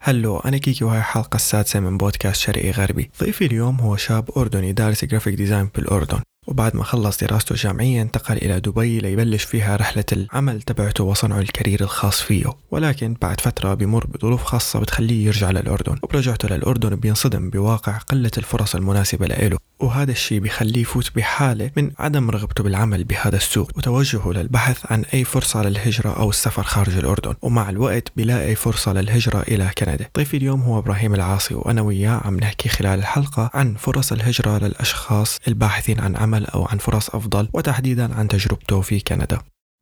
هلو، أنا كيكي وهي الحلقة السادسة من بودكاست شرقي غربي. ضيفي اليوم هو شاب أردني دارس جرافيك ديزاين بالأردن، وبعد ما خلص دراسته الجامعية انتقل إلى دبي ليبلش فيها رحلة العمل تبعته وصنعه الكارير الخاص فيه. ولكن بعد فترة بيمر بظروف خاصة بتخليه يرجع للأردن، وبرجعته للأردن بينصدم بواقع قلة الفرص المناسبة له، وهذا الشيء بيخليه يفوت بحالة من عدم رغبته بالعمل بهذا السوق وتوجهه للبحث عن أي فرصة للهجرة أو السفر خارج الأردن، ومع الوقت بيلاقي فرصة للهجرة إلى كندا. ضيفي اليوم هو إبراهيم العاصي، وأنا وياه عم نحكي خلال الحلقة عن فرص الهجرة للأشخاص الباحثين عن عمل أو عن فرص أفضل، وتحديدا عن تجربته في كندا.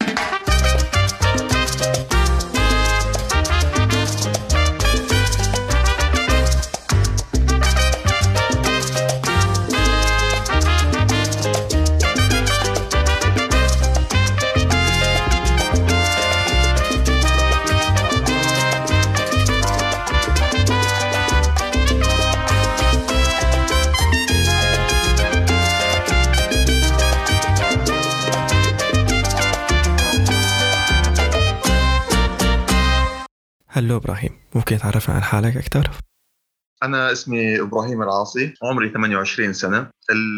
هلو إبراهيم، ممكن تعرفنا عن حالك أكثر؟ أنا اسمي إبراهيم العاصي، عمري 28 سنة،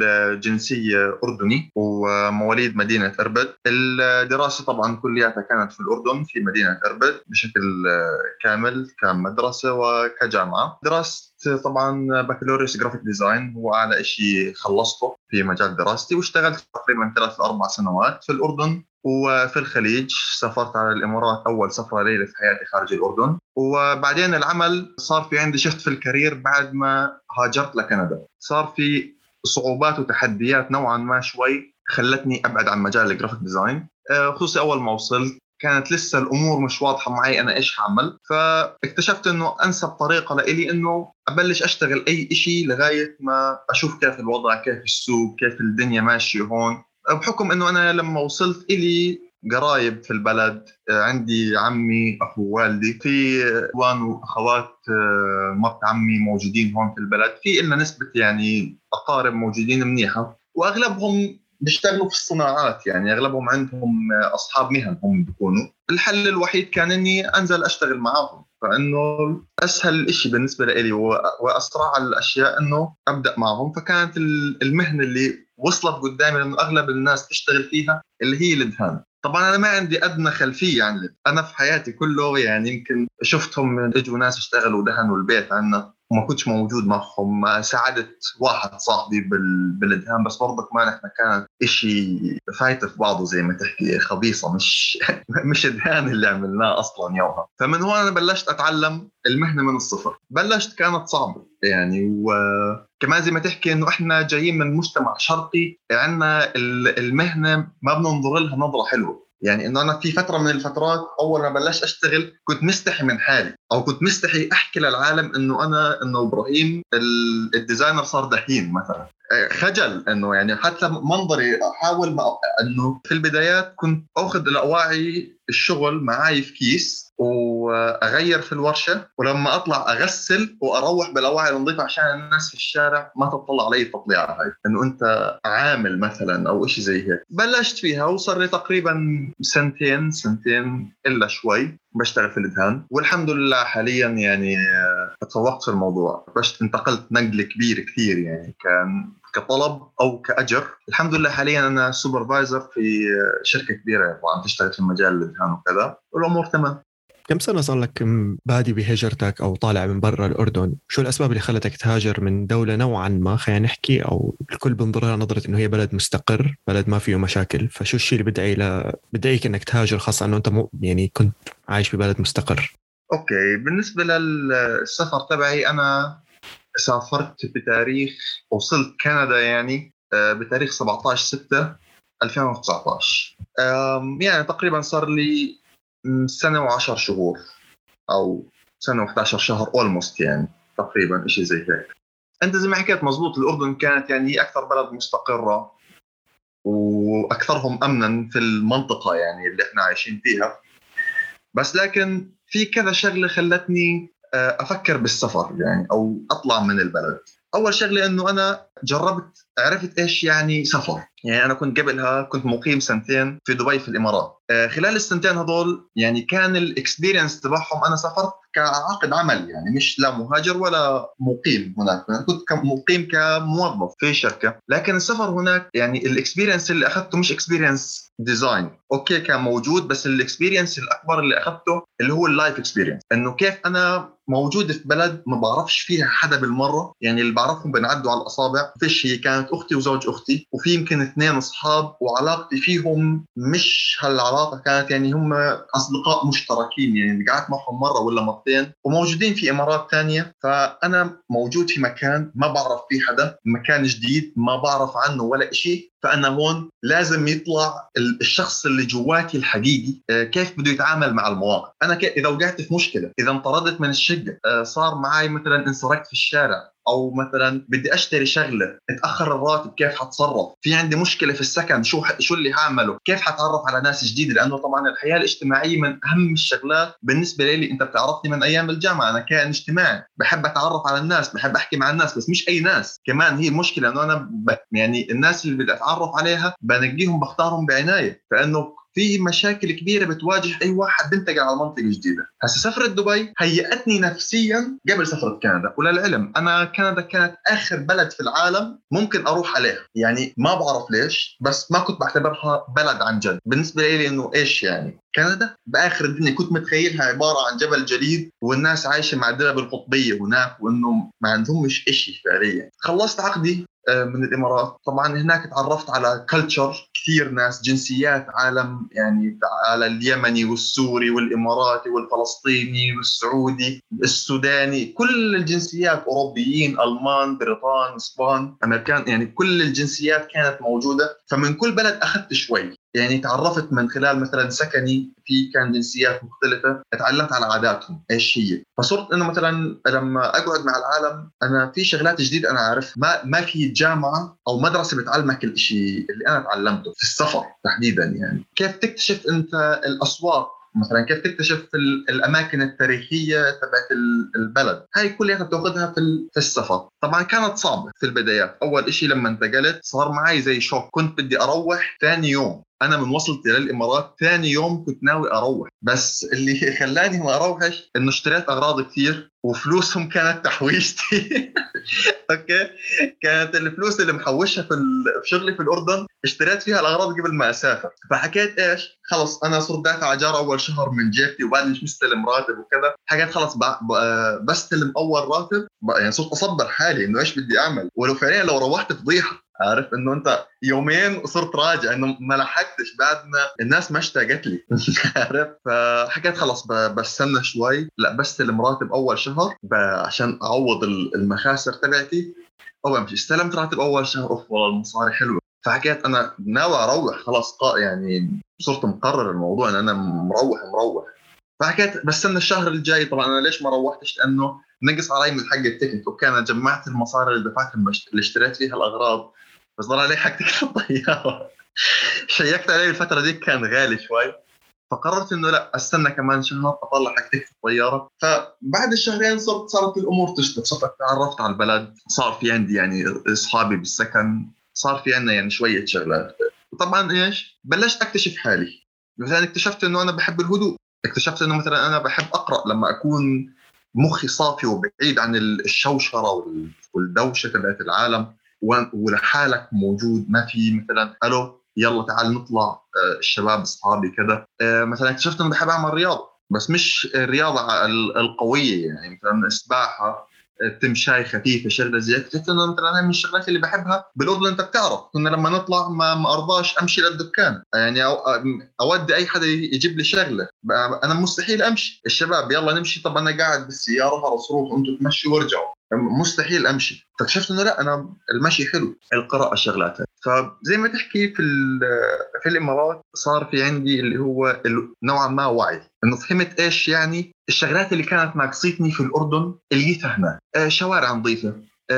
الجنسية أردني ومواليد مدينة أربد. الدراسة طبعا كلياتها كانت في الأردن في مدينة أربد بشكل كامل كمدرسة وكجامعة. درست طبعا بكالوريوس جرافيك ديزاين، هو أعلى شيء خلصته في مجال دراستي، واشتغلت تقريبا 3 4 سنوات في الأردن وفي الخليج. سافرت على الإمارات أول سفرة ليلة في حياتي خارج الأردن، وبعدين العمل صار في عندي شفت في الكارير بعد ما هاجرت لكندا. صار في صعوبات وتحديات نوعا ما شوي خلتني أبعد عن مجال الجرافيك ديزاين، خصوصي أول ما وصلت كانت لسه الأمور مش واضحة معي أنا إيش هعمل. فاكتشفت أنه أنسب طريقة لإلي أنه أبلش أشتغل أي إشي لغاية ما أشوف كيف الوضع، كيف السوق، كيف الدنيا ماشية هون. بحكم أنه أنا لما وصلت إلي قرايب في البلد، عندي عمي أخو والدي، في أخوان وأخوات مرت عمي موجودين هون في البلد، في إلنا نسبة يعني أقارب موجودين منيحة، وأغلبهم بيشتغلوا في الصناعات، يعني أغلبهم عندهم أصحاب مهن هم بيكونوا. الحل الوحيد كان إني أنزل أشتغل معهم، فإنه أسهل إشي بالنسبة لي وأسرع الأشياء إنه أبدأ معهم. فكانت المهنة اللي وصلت قدامي لأنه أغلب الناس تشتغل فيها اللي هي الدهان. طبعا أنا ما عندي أدنى خلفية عن الدهان، أنا في حياتي كله يعني يمكن شفتهم اجوا ناس اشتغلوا دهنوا البيت عنا وما كنتش موجود معهم. ساعدت واحد صاحبي بالدهان، بس برضك ما نحن كان إشي فايت في بعضه زي ما تحكي خبيصة، مش الدهان اللي عملناه أصلا يومها. فمن هون أنا بلشت أتعلم المهنة من الصفر. بلشت كانت صعبة يعني، وكمان زي ما تحكي إنه إحنا جايين من مجتمع شرقي، عنا المهنة ما بننظر لها نظرة حلوة. يعني إنه أنا في فترة من الفترات أول ما بلشت أشتغل كنت مستحي من حالي، أو كنت مستحي أحكي للعالم إنه إبراهيم الديزاينر صار دحين مثلا. خجل إنه يعني حتى منظري أحاول إنه في البدايات كنت أخذ الأواعي الشغل معاي في كيس وأغير في الورشة، ولما أطلع أغسل وأروح بالأواعي النظيفة عشان الناس في الشارع ما تطلع علي التطليعة هاي إنه أنت عامل مثلا أو إشي زي هيك. بلشت فيها وصار لي تقريبا سنتين إلا شوي بشتغل في الدهان، والحمد لله حاليا يعني تفوقت في الموضوع. بس انتقلت نقل كبير كثير، يعني كان كطلب أو كأجر. الحمد لله حاليا أنا سوبرفايزر في شركة كبيرة وعم تشتغل في مجال الدهان وكذا، والأمور تمام. كم سنة صار لك بادي بهجرتك أو طالع من برا الأردن؟ شو الأسباب اللي خلتك تهاجر من دولة نوعا ما خلينا نحكي أو الكل بنظرها نظرة إنه هي بلد مستقر، بلد ما فيه مشاكل، فشو الشيء اللي بدعيك إنك تهاجر، خاصة إنه أنت يعني كنت عايش ببلد مستقر؟ أوكي، بالنسبة للسفر تبعي أنا سافرت بتاريخ، وصلت كندا يعني بتاريخ 17/6/2019. يعني تقريبا صار لي سنة و10 شهور أو سنة و11 شهر almost، يعني تقريبا إشي زي هيك. أنت زي ما حكيت مزبوط، الأردن كانت يعني هي أكثر بلد مستقرة وأكثرهم أمنا في المنطقة يعني اللي إحنا عايشين فيها. بس لكن في كذا شغلة خلتني أفكر بالسفر يعني أو أطلع من البلد. أول شغلة أنه أنا جربت عرفت إيش يعني سفر، يعني أنا كنت قبلها كنت مقيم 2 في دبي في الإمارات. خلال السنتين هذول يعني كان الاكسبيرينس تبعهم، أنا سافرت كعقد عمل، يعني مش لا مهاجر ولا مقيم هناك، يعني كنت مقيم كموظف في شركة. لكن السفر هناك يعني الاكسبيرينس اللي أخذته مش اكسبيرينس ديزاين، اوكي كان موجود، بس الاكسبيرينس الاكبر اللي اخذته اللي هو اللايف اكسبيرينس، انه كيف انا موجود في بلد ما بعرفش فيها حدا بالمره، يعني اللي بعرفهم بنعدوا على الاصابع. فيش، هي كانت اختي وزوج اختي، وفي يمكن 2 اصحاب، وعلاقتي فيهم مش هالعلاقه كانت، يعني هم اصدقاء مشتركين، يعني قعدت معهم مره ولا مرتين، وموجودين في امارات ثانيه. فانا موجود في مكان ما بعرف فيه حدا، مكان جديد ما بعرف عنه ولا شيء. فأنا هون لازم يطلع الشخص اللي جواتي الحقيقي، كيف بده يتعامل مع المواقف. أنا إذا وقعت في مشكلة، إذا انطردت من الشقة، صار معي مثلا انسرقت في الشارع، او مثلا بدي اشتري شغله اتاخر الراتب، كيف حتصرف؟ في عندي مشكله في السكن، شو اللي هعمله؟ كيف حتعرف على ناس جديده؟ لانه طبعا الحياه الاجتماعيه من اهم الشغلات بالنسبه لي. انت بتعرفني من ايام الجامعه، انا كائن اجتماعي، بحب اتعرف على الناس، بحب احكي مع الناس، بس مش اي ناس. كمان هي المشكله انه انا يعني الناس اللي بدي اتعرف عليها بنقيهم، بختارهم بعنايه، فانه في مشاكل كبيرة بتواجه أي واحد بينتقل على منطقة جديدة. هسه سفرة دبي هيئتني نفسيا قبل سفرة كندا. وللعلم أنا كندا كانت آخر بلد في العالم ممكن أروح عليها، يعني ما بعرف ليش، بس ما كنت بعتبرها بلد عن جد بالنسبة لي. إنه إيش يعني كندا بآخر الدنيا؟ كنت متخيلها عبارة عن جبل جليد، والناس عايشة مع الدرب القطبية هناك، وإنه ما عندهم مش إشي فعليا. خلصت عقدي من الإمارات. طبعا هناك تعرفت على كلتشر كثير، ناس جنسيات عالم، يعني على اليمني والسوري والإماراتي والفلسطيني والسعودي السوداني، كل الجنسيات، أوروبيين، ألمان، بريطان، إسبان، أمريكان، يعني كل الجنسيات كانت موجودة. فمن كل بلد أخذت شوي، يعني تعرفت من خلال مثلا سكني في كان جنسيات مختلفة، تعلمت على عاداتهم ايش هي. فصرت انه مثلا لما اقعد مع العالم انا في شغلات جديدة انا اعرف، ما في جامعة او مدرسة بتعلمك الاشي اللي انا تعلمته في السفر تحديدا. يعني كيف تكتشف انت الاسواق مثلا، كيف تكتشف الاماكن التاريخيه تبعت البلد، هاي كلها بتاخذها في السفر. طبعا كانت صعبه في البدايات. اول شيء لما انتقلت صار معي زي شوك، كنت بدي اروح ثاني يوم. انا من وصلت للامارات ثاني يوم كنت ناوي اروح، بس اللي خلاني ما اروحش انه اشتريت اغراض كثير وفلوسهم كانت تحويشتي. اوكي، كانت الفلوس اللي محوشها في شغلي في الاردن اشتريت فيها الاغراض قبل ما اسافر. فحكيت ايش، خلص انا صرت دافع ايجار اول شهر من جيبتي، وبعدين مش مستلم راتب وكذا. حكيت خلص بستلم اول راتب، يعني صرت اصبر حالي انه ايش بدي اعمل، ولو فعليا لو روحت فضيحه. عارف انه انت يومين وصرت راجع، انه ما لحقتش بعد ما الناس ما اشتاقت لي. عارف. فحكيت خلص بستنى شوي، لا بستلم راتب اول شهر عشان اعوض المخاسر تبعتي. اول ما استلمت راتب اول شهر، اوف والله المصاري حلوه. فحكيت انا ناوي اروح خلاص، يعني صرت مقرر الموضوع ان انا مروح. فحكيت بستنى الشهر الجاي. طبعا انا ليش ما روحتش؟ لانه نقص علي من حق التيكت، وكان أنا جمعت المصاري اللي دفعتها اللي اشتريت فيها الاغراض، بس ضل علي حق تيكت الطياره. شيكت عليه الفتره دي كان غالي شوي. فقررت انه لا، استنى كمان شهر اطلع حق تيكت الطياره. فبعد الشهرين صارت الامور تشتغل، صرت تعرفت على البلد، صار في عندي يعني اصحابي بالسكن، صار في عندنا يعني شويه شغلات. وطبعا ايش، بلشت اكتشف حالي. مثلا اكتشفت انه انا بحب الهدوء، اكتشفت انه مثلا انا بحب اقرا لما اكون مخي صافي وبعيد عن الشوشره والدوشه تبعت العالم، ولحالك موجود، ما في مثلا الو يلا تعال نطلع الشباب اصحابي كذا. مثلا اكتشفت انه بحب اعمل رياضه، بس مش الرياضه القويه، يعني مثلا سباحه، تمشاي خفيفه، شغله زي. اكتشفت انه مثلا هاي من الشغلات اللي بحبها بالاردن. انت بتعرف كنا لما نطلع ما ارضاش امشي للدكان، يعني اودي اي حدا يجيب لي شغله، انا مستحيل امشي. الشباب يلا نمشي، طب انا قاعد بالسياره خلص روح انتم تمشوا وارجعوا، مستحيل امشي. فاكتشفت انه لا، انا المشي حلو، القراءه شغلات. فزي ما تحكي في الامارات صار في عندي اللي هو نوعا ما وعي، انه فهمت ايش يعني الشغلات اللي كانت ناقصتني في الاردن لقيتها هناك. شوارع نظيفه،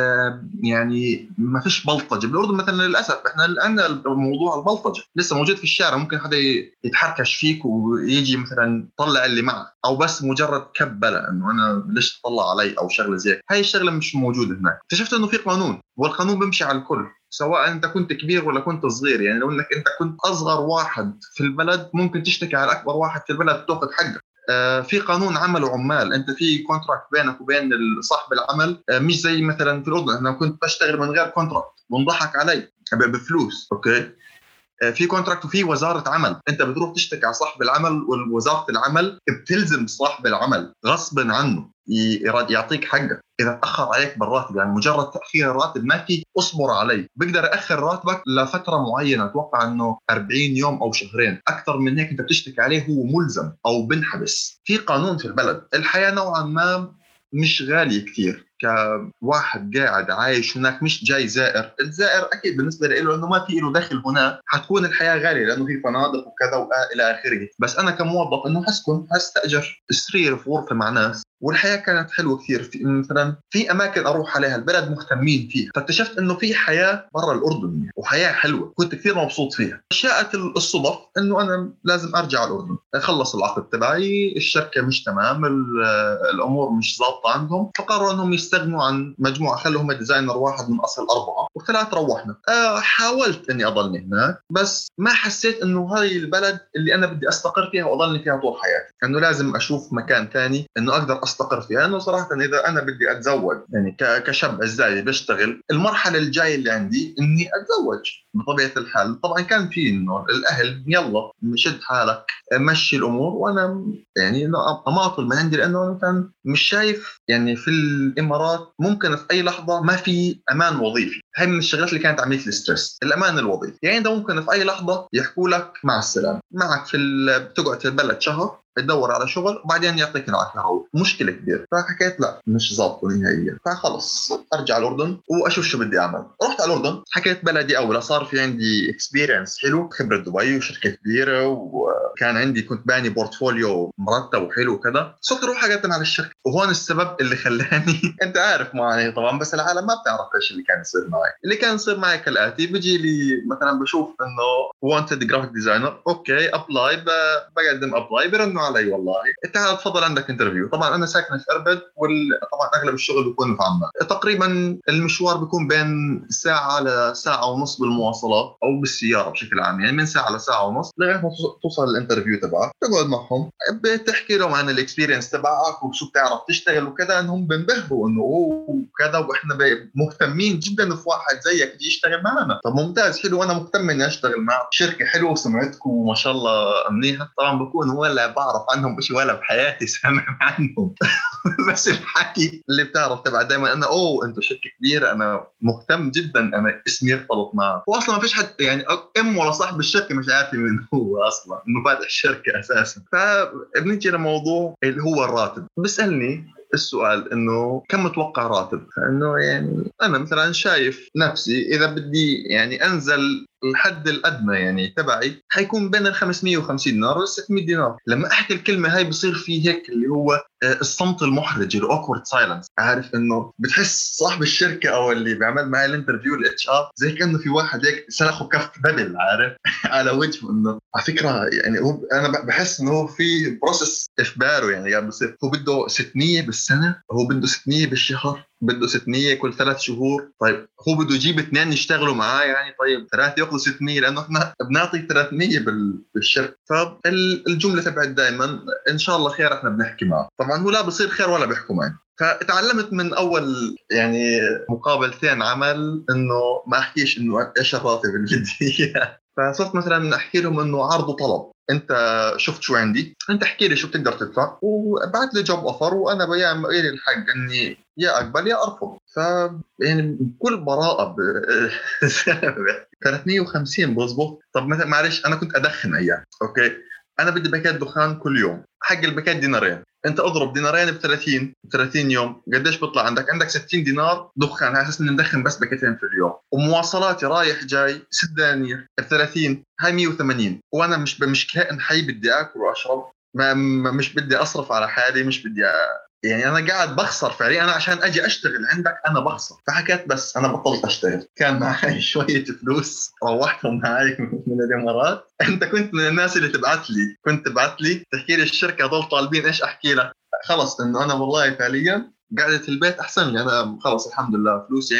يعني ما فيش بلطجه بالاردن مثلا. للاسف احنا عندنا موضوع البلطجه لسه موجود في الشارع، ممكن حدا يتحركش فيك ويجي مثلا طلع اللي معه، او بس مجرد كبله انه انا ليش تطلع علي او شغله زي هاي. الشغله مش موجوده هناك. اكتشفت انه في قانون، والقانون بيمشي على الكل. سواء انت كنت كبير ولا كنت صغير. يعني لو انك انت كنت اصغر واحد في البلد ممكن تشتكي على اكبر واحد في البلد تاخذ حقك. في قانون عمل وعمال، انت في كونتراكت بينك وبين صاحب العمل. مش زي مثلا في الاردن انا كنت بشتغل من غير كونتراكت وانضحك علي بفلوس. اوكي، في كونتراكت وفي وزاره عمل، انت بتروح تشتكي على صاحب العمل ووزاره العمل بتلزم صاحب العمل غصبا عنه يعطيك حقك اذا تاخر عليك بالراتب. يعني مجرد تاخير الراتب ما في اصبر علي، بقدر ياخر راتبك لفتره معينه، اتوقع انه 40 يوم او شهرين. اكثر من هيك انت بتشتكي عليه هو ملزم او بنحبس. في قانون في البلد. الحياه نوعا ما مش غاليه كثير كواحد قاعد عايش هناك، مش جاي زائر. الزائر اكيد بالنسبه له انه ما في له دخل هناك حتكون الحياه غاليه لانه في فنادق وكذا والى اخره. بس انا كموظف انه حسكن حستاجر سرير في غرفه مع ناس، والحياه كانت حلوه كثير. في مثلا في اماكن اروح عليها البلد مهتمين فيها، فاكتشفت انه في حياه برا الاردن وحياه حلوه كنت كثير مبسوط فيها. شاءت الصدف انه انا لازم ارجع على الاردن، اخلص العقد تبعي، الشركه مش تمام، الامور مش ضابطه عندهم، فقرروا انهم يستغنوا عن مجموعه، خلوا هم ديزاينر واحد من اصل 4 و3 روحنا. حاولت اني اضلني هناك بس ما حسيت انه هاي البلد اللي انا بدي استقر فيها واضلني فيها طول حياتي، انه لازم اشوف مكان ثاني انه اقدر استقر فيها. لانه صراحه اذا انا بدي اتزوج يعني كشاب عزالي بشتغل، المرحله الجايه اللي عندي اني اتزوج بطبيعه الحال. طبعا كان في انه الاهل يلا مشد حالك مشي الامور، وانا يعني اماطل من عندي لانه انا كان مش شايف يعني في الامارات ممكن في اي لحظه ما في امان وظيفي. هاي من الشغلات اللي كانت عملت لي ستريس، الامان الوظيفي. يعني ده ممكن في اي لحظه يحكوا لك مع السلامه، معك بتقعد في البلد شهر تدور على شغل وبعدين يعطيك العافيه، روح. مشكله كبيره. فحكيت لا مش ظابطه نهائيا، فخلص ارجع الاردن واشوف شو بدي اعمل. رحت على الاردن، حكيت بلدي اولى، صار في عندي اكسبيرينس حلو، خبره دبي وشركه كبيره، وكان عندي كنت باني بورتفوليو مرتب وحلو وكذا. صرت اروح اقدم على الشركه، وهون السبب اللي خلاني انت عارف معي طبعا بس العالم ما بتعرف ايش اللي كان يصير معي. اللي كان يصير معي كالاتي: بيجي لي مثلا بشوف انه وانتد جرافيك ديزاينر، اوكي ابلاي، بقدم ابلاي، برنوا علي والله تعال تفضل عندك انترفيو. طبعا انا ساكن في اربد، وطبعا اغلب الشغل بيكون في عمان. تقريبا المشوار بيكون بين ساعه لساعه ونص بالمواصلات او بالسياره بشكل عام، يعني من ساعه لساعه ونص لغايه ما توصل الانترفيو تبعك. تقعد معهم بتحكي لهم عن الاكسبيرينس تبعك وشو بتعرف تشتغل وكذا، انهم بنبهروا انه وكذا واحنا مهتمين جدا في واحد زيك يجي يشتغل معنا. طب ممتاز حلو، انا مهتم اني اشتغل معك، شركه حلوه وسمعتكم ما شاء الله منيحه. طبعا بكون ولا بعرف عنهم شيء ولا بحياتي سامع عنهم بس الحكي اللي بتعرف تبع دائما انا انتم شركه كبيره، انا مهتم جدا انا اسمي يرتبط معه. واصلا ما فيش حد يعني ولا صاحب الشركه مش عارف من هو اصلا انه فاتح الشركه اساسا. فبنيجي لموضوع اللي هو الراتب. بسالني السؤال انه كم متوقع راتب؟ فانه يعني انا مثلا شايف نفسي اذا بدي يعني انزل الحد الادنى يعني تبعي حيكون بين ال 550 دينار وال 600 دينار. لما احكي الكلمه هاي بصير في هيك اللي هو الصمت المحرج، الاوكورد سايلنس. عارف انه بتحس صاحب الشركه او اللي بيعمل معي الانترفيو الاتش ار زي كانه في واحد هيك سلخه كف بدل، عارف على وجهه. انه على فكره يعني هو انا بحس انه هو في بروسس اخباره، يعني قاعد بصير هو بده 600 بالسنه، هو بده 600 بالشهر، بده 600 كل 3 شهور. طيب هو بده يجيب 2 يشتغلوا معاه، يعني طيب 3 ياخذوا 600 لانه احنا بنعطي 300 بالشركه. فالجمله تبعت دائما ان شاء الله خير احنا بنحكي معه. طبعا هو لا بصير خير ولا بيحكوا معي. فتعلمت من اول يعني مقابلتين عمل انه ما احكيش انه ايش الراتب اللي بدي اياه. فصرت مثلا احكي لهم انه عرض وطلب، انت شفت شو عندي، انت احكي لي شو بتقدر تدفع وابعث لي جوب اوفر، وانا بيان لي الحق اني يا اقبل يا ارفض. ف يعني بكل براءه 350 بظبط. طب مثلا معلش انا كنت ادخن ايام، اوكي انا بدي باكيت دخان كل يوم، حق الباكيت دينارين، انت اضرب دينارين ب 30 يوم قديش بيطلع عندك 60 دينار دخان، على اساس اني ندخن بس باكيتين في اليوم، ومواصلاتي رايح جاي 6 دنانير ب 30 هاي 180. وانا مش كائن حي بدي اكل واشرب، مش بدي اصرف على حالي، مش بدي يعني انا قاعد بخسر فعليا. انا عشان اجي اشتغل عندك انا بخسر. فحكيت بس انا بطلت اشتغل. كان معي شويه فلوس روحتهم معي من الامارات. انت كنت من الناس اللي كنت تبعث لي تحكي لي الشركه هذول طالبين ايش، احكي لك خلص انه انا والله فعليا قعدة البيت احسن لي. انا خلص الحمد لله فلوسي عندي،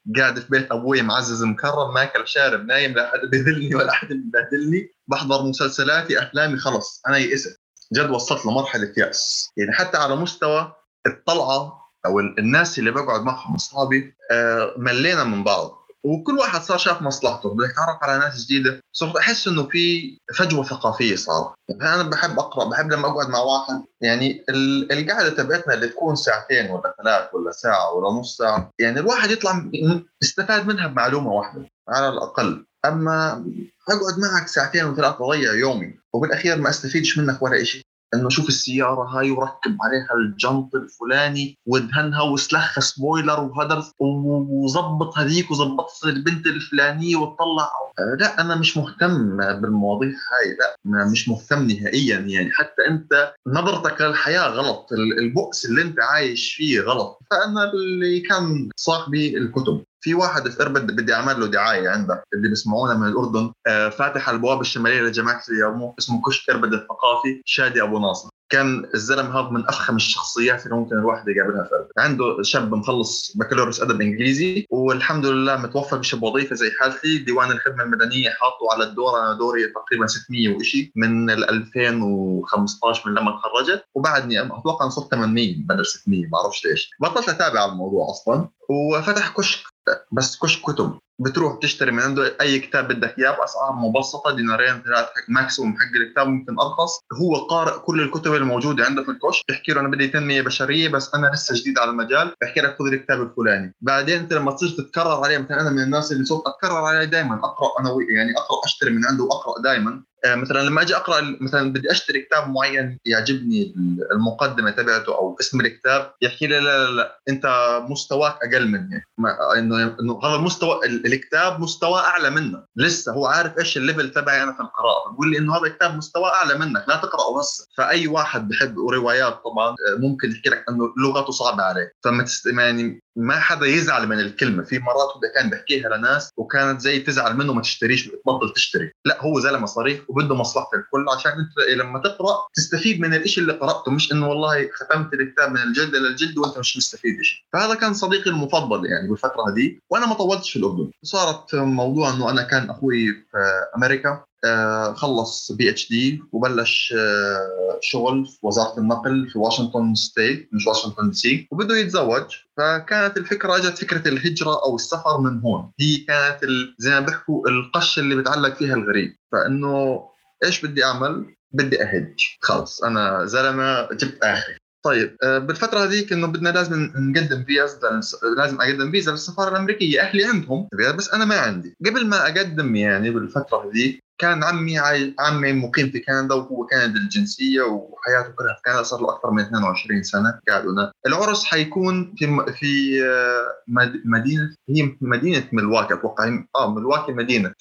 قاعد في بيت ابوي معزز مكرم، ماكل شارب نايم، لا حد بيذلني ولا حد بيبهدلني، بحضر مسلسلاتي افلامي، خلص انا يئست جد، وصلت لمرحله يأس. يعني حتى على مستوى الطلعه او الناس اللي بقعد معهم اصحابي ملينا من بعض، وكل واحد صار شاف مصلحته، بده يتعرف على ناس جديده. صرت احس انه في فجوه ثقافيه صار. يعني انا بحب اقرا، بحب لما اقعد مع واحد، يعني القعده تبعتنا اللي تكون ساعتين ولا ثلاث ولا ساعه ولا نص ساعه، يعني الواحد يطلع استفاد منها بمعلومه واحده على الاقل. اما اقعد معك ساعتين وثلاث اضيع يومي وبالاخير ما استفيدش منك ولا شيء. انه شوف السياره هاي وركب عليها الجنط الفلاني ودهنها وسلخ سبويلر وهذا وظبط هذيك وظبط البنت الفلانيه وتطلع. لا انا مش مهتم بالمواضيع هاي، لا مش مهتم نهائيا. يعني حتى انت نظرتك للحياه غلط، البؤس اللي انت عايش فيه غلط. فانا اللي كان صاحبي الكتب، في واحد في اربد بدي اعمل له دعايه عندك اللي بيسمعونا من الاردن، فاتح الابواب الشماليه لجامعه اليرموك، اسمه كشك اربد الثقافي، شادي ابو ناصر. كان الزلمه هذا من افخم الشخصيات اللي ممكن الواحد يقابلها في اربد. عنده شاب مخلص بكالوريوس ادب انجليزي والحمد لله متوفى مش بوظيفه زي حالتي، ديوان الخدمه المدنيه حاطه على الدور، انا دوري تقريبا 600 وشيء من 2015 من لما تخرجت، وبعدني اتوقع صرت 800 بدل 600، ما اعرفش ليش بطلت اتابع الموضوع اصلا. وفتح كشك، بس كشك كتب، بتروح تشتري من عنده اي كتاب بدك اياه باسعار مبسطه، دينارين ثلاث ماكسيموم حق الكتاب، ممكن ارخص. هو قارئ كل الكتب الموجوده عنده في الكشك، بحكي له انا بدي تنميه بشريه بس انا لسه جديد على المجال، بحكي لك خذ الكتاب الفلاني. بعدين انت لما تصير تتكرر عليه، مثلا انا من الناس اللي صرت اتكرر عليه دائما اقرا انا، يعني اقرا اشتري من عنده واقرا دائما. مثلا لما اجي اقرا، مثلا بدي اشتري كتاب معين يعجبني المقدمه تبعته او اسم الكتاب، يحكي لي لا لا لا انت مستواك اقل مني، انه هذا المستوى الكتاب مستوى اعلى منك، لسه هو عارف ايش الليفل تبعي انا في القراءه، بقول لي انه هذا الكتاب مستوى اعلى منك لا تقراه هسه. فاي واحد بحب روايات طبعا ممكن يحكي لك انه لغته صعبه عليه، يعني ما حدا يزعل من الكلمه. في مرات هو كان بحكيها لناس وكانت زي تزعل منه ما تشتريش بتبطل تشتري، لا هو زلمه صريح وبده مصلحه الكل، عشان انت لما تقرا تستفيد من الشيء اللي قراته، مش انه والله ختمت الكتاب من الجلد للجلد وانت مش مستفيد شيء. فهذا كان صديقي المفضل يعني بالفتره هذه، وانا ما طولتش في الاردن. صارت موضوع انه انا كان اخوي في امريكا خلص PhD وبلش شغل في وزارة النقل في واشنطن ستيت مش واشنطن دي سي، وبده يتزوج. فكانت الفكرة، اجت فكرة الهجرة او السفر من هون، هي كانت زي ما بيحكوا القش اللي بتعلق فيها الغريب. فانه ايش بدي اعمل؟ بدي اهج، خلص انا زلمة جبت اخري. طيب بالفترة هذيك انه بدنا لازم نقدم فيزا، لازم اقدم فيزا للسفارة الامريكية، اهلي عندهم بس انا ما عندي. قبل ما اقدم يعني بالفترة هذيك كان عمي مقيم في كندا وهو كندي الجنسية وحياته كلها في كندا، صار له أكثر من 22 سنة قاعد هنا. العرس حيكون في مدينة، هي مدينة ملواكي أتوقع، ملواكي مدينة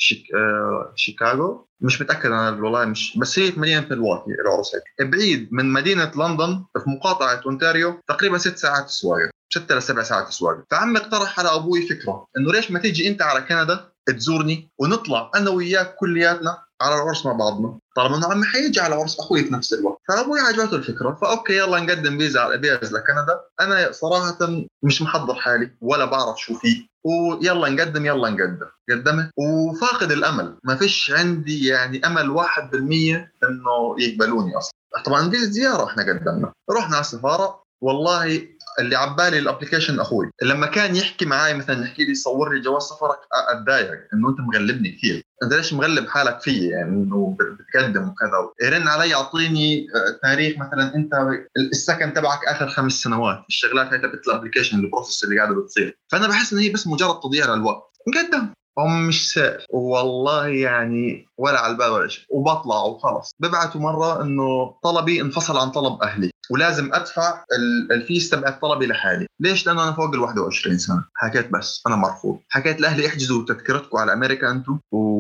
شيكاغو، مش متأكد أنا والله، مش بس هي في مدينة ملواكي العرس هيك، بعيد من مدينة لندن في مقاطعة أونتاريو، تقريبا 6 ساعات سواقة، 6 ل 7 ساعات سواقة. فعمي اقترح على أبوي فكرة إنه ليش ما تيجي أنت على كندا تزورني ونطلع انا وياك كلياتنا على العرس مع بعضنا، طالما انه عمي حيجي على عرس اخوي في نفس الوقت. فابوي عجبته الفكره، فاوكي يلا نقدم فيزا على فيز لكندا. انا صراحه مش محضر حالي ولا بعرف شو فيه، ويلا نقدم يلا نقدم. قدمت وفاقد الامل، ما فيش عندي يعني امل 1% انه يقبلوني اصلا. طبعا فيزا زياره احنا قدمنا، رحنا على السفاره. والله اللي عبالي الابلكيشن اخوي، لما كان يحكي معي مثلا يحكي لي صور لي جواز سفرك، اتضايق انه انت مغلبني كثير، انت ليش مغلب حالك فيي يعني انه بتقدم وكذا. يرن علي يعطيني تاريخ، مثلا انت السكن تبعك اخر 5 سنوات، الشغلات هاي تبعت الابلكيشن البروسيس اللي قاعده بتصير. فانا بحس ان هي بس مجرد تضييع للوقت. نقدم هم مش سائل والله يعني ولا على البال ولا شيء، وبطلع وخلص. ببعثوا مرة إنه طلبي انفصل عن طلب أهلي ولازم أدفع الفيس تبع طلبي لحالي. ليش؟ لأنه أنا فوق 21 سنة. حكيت بس أنا مرفوض، حكيت لأهلي احجزوا تذكرتكم على أمريكا أنتم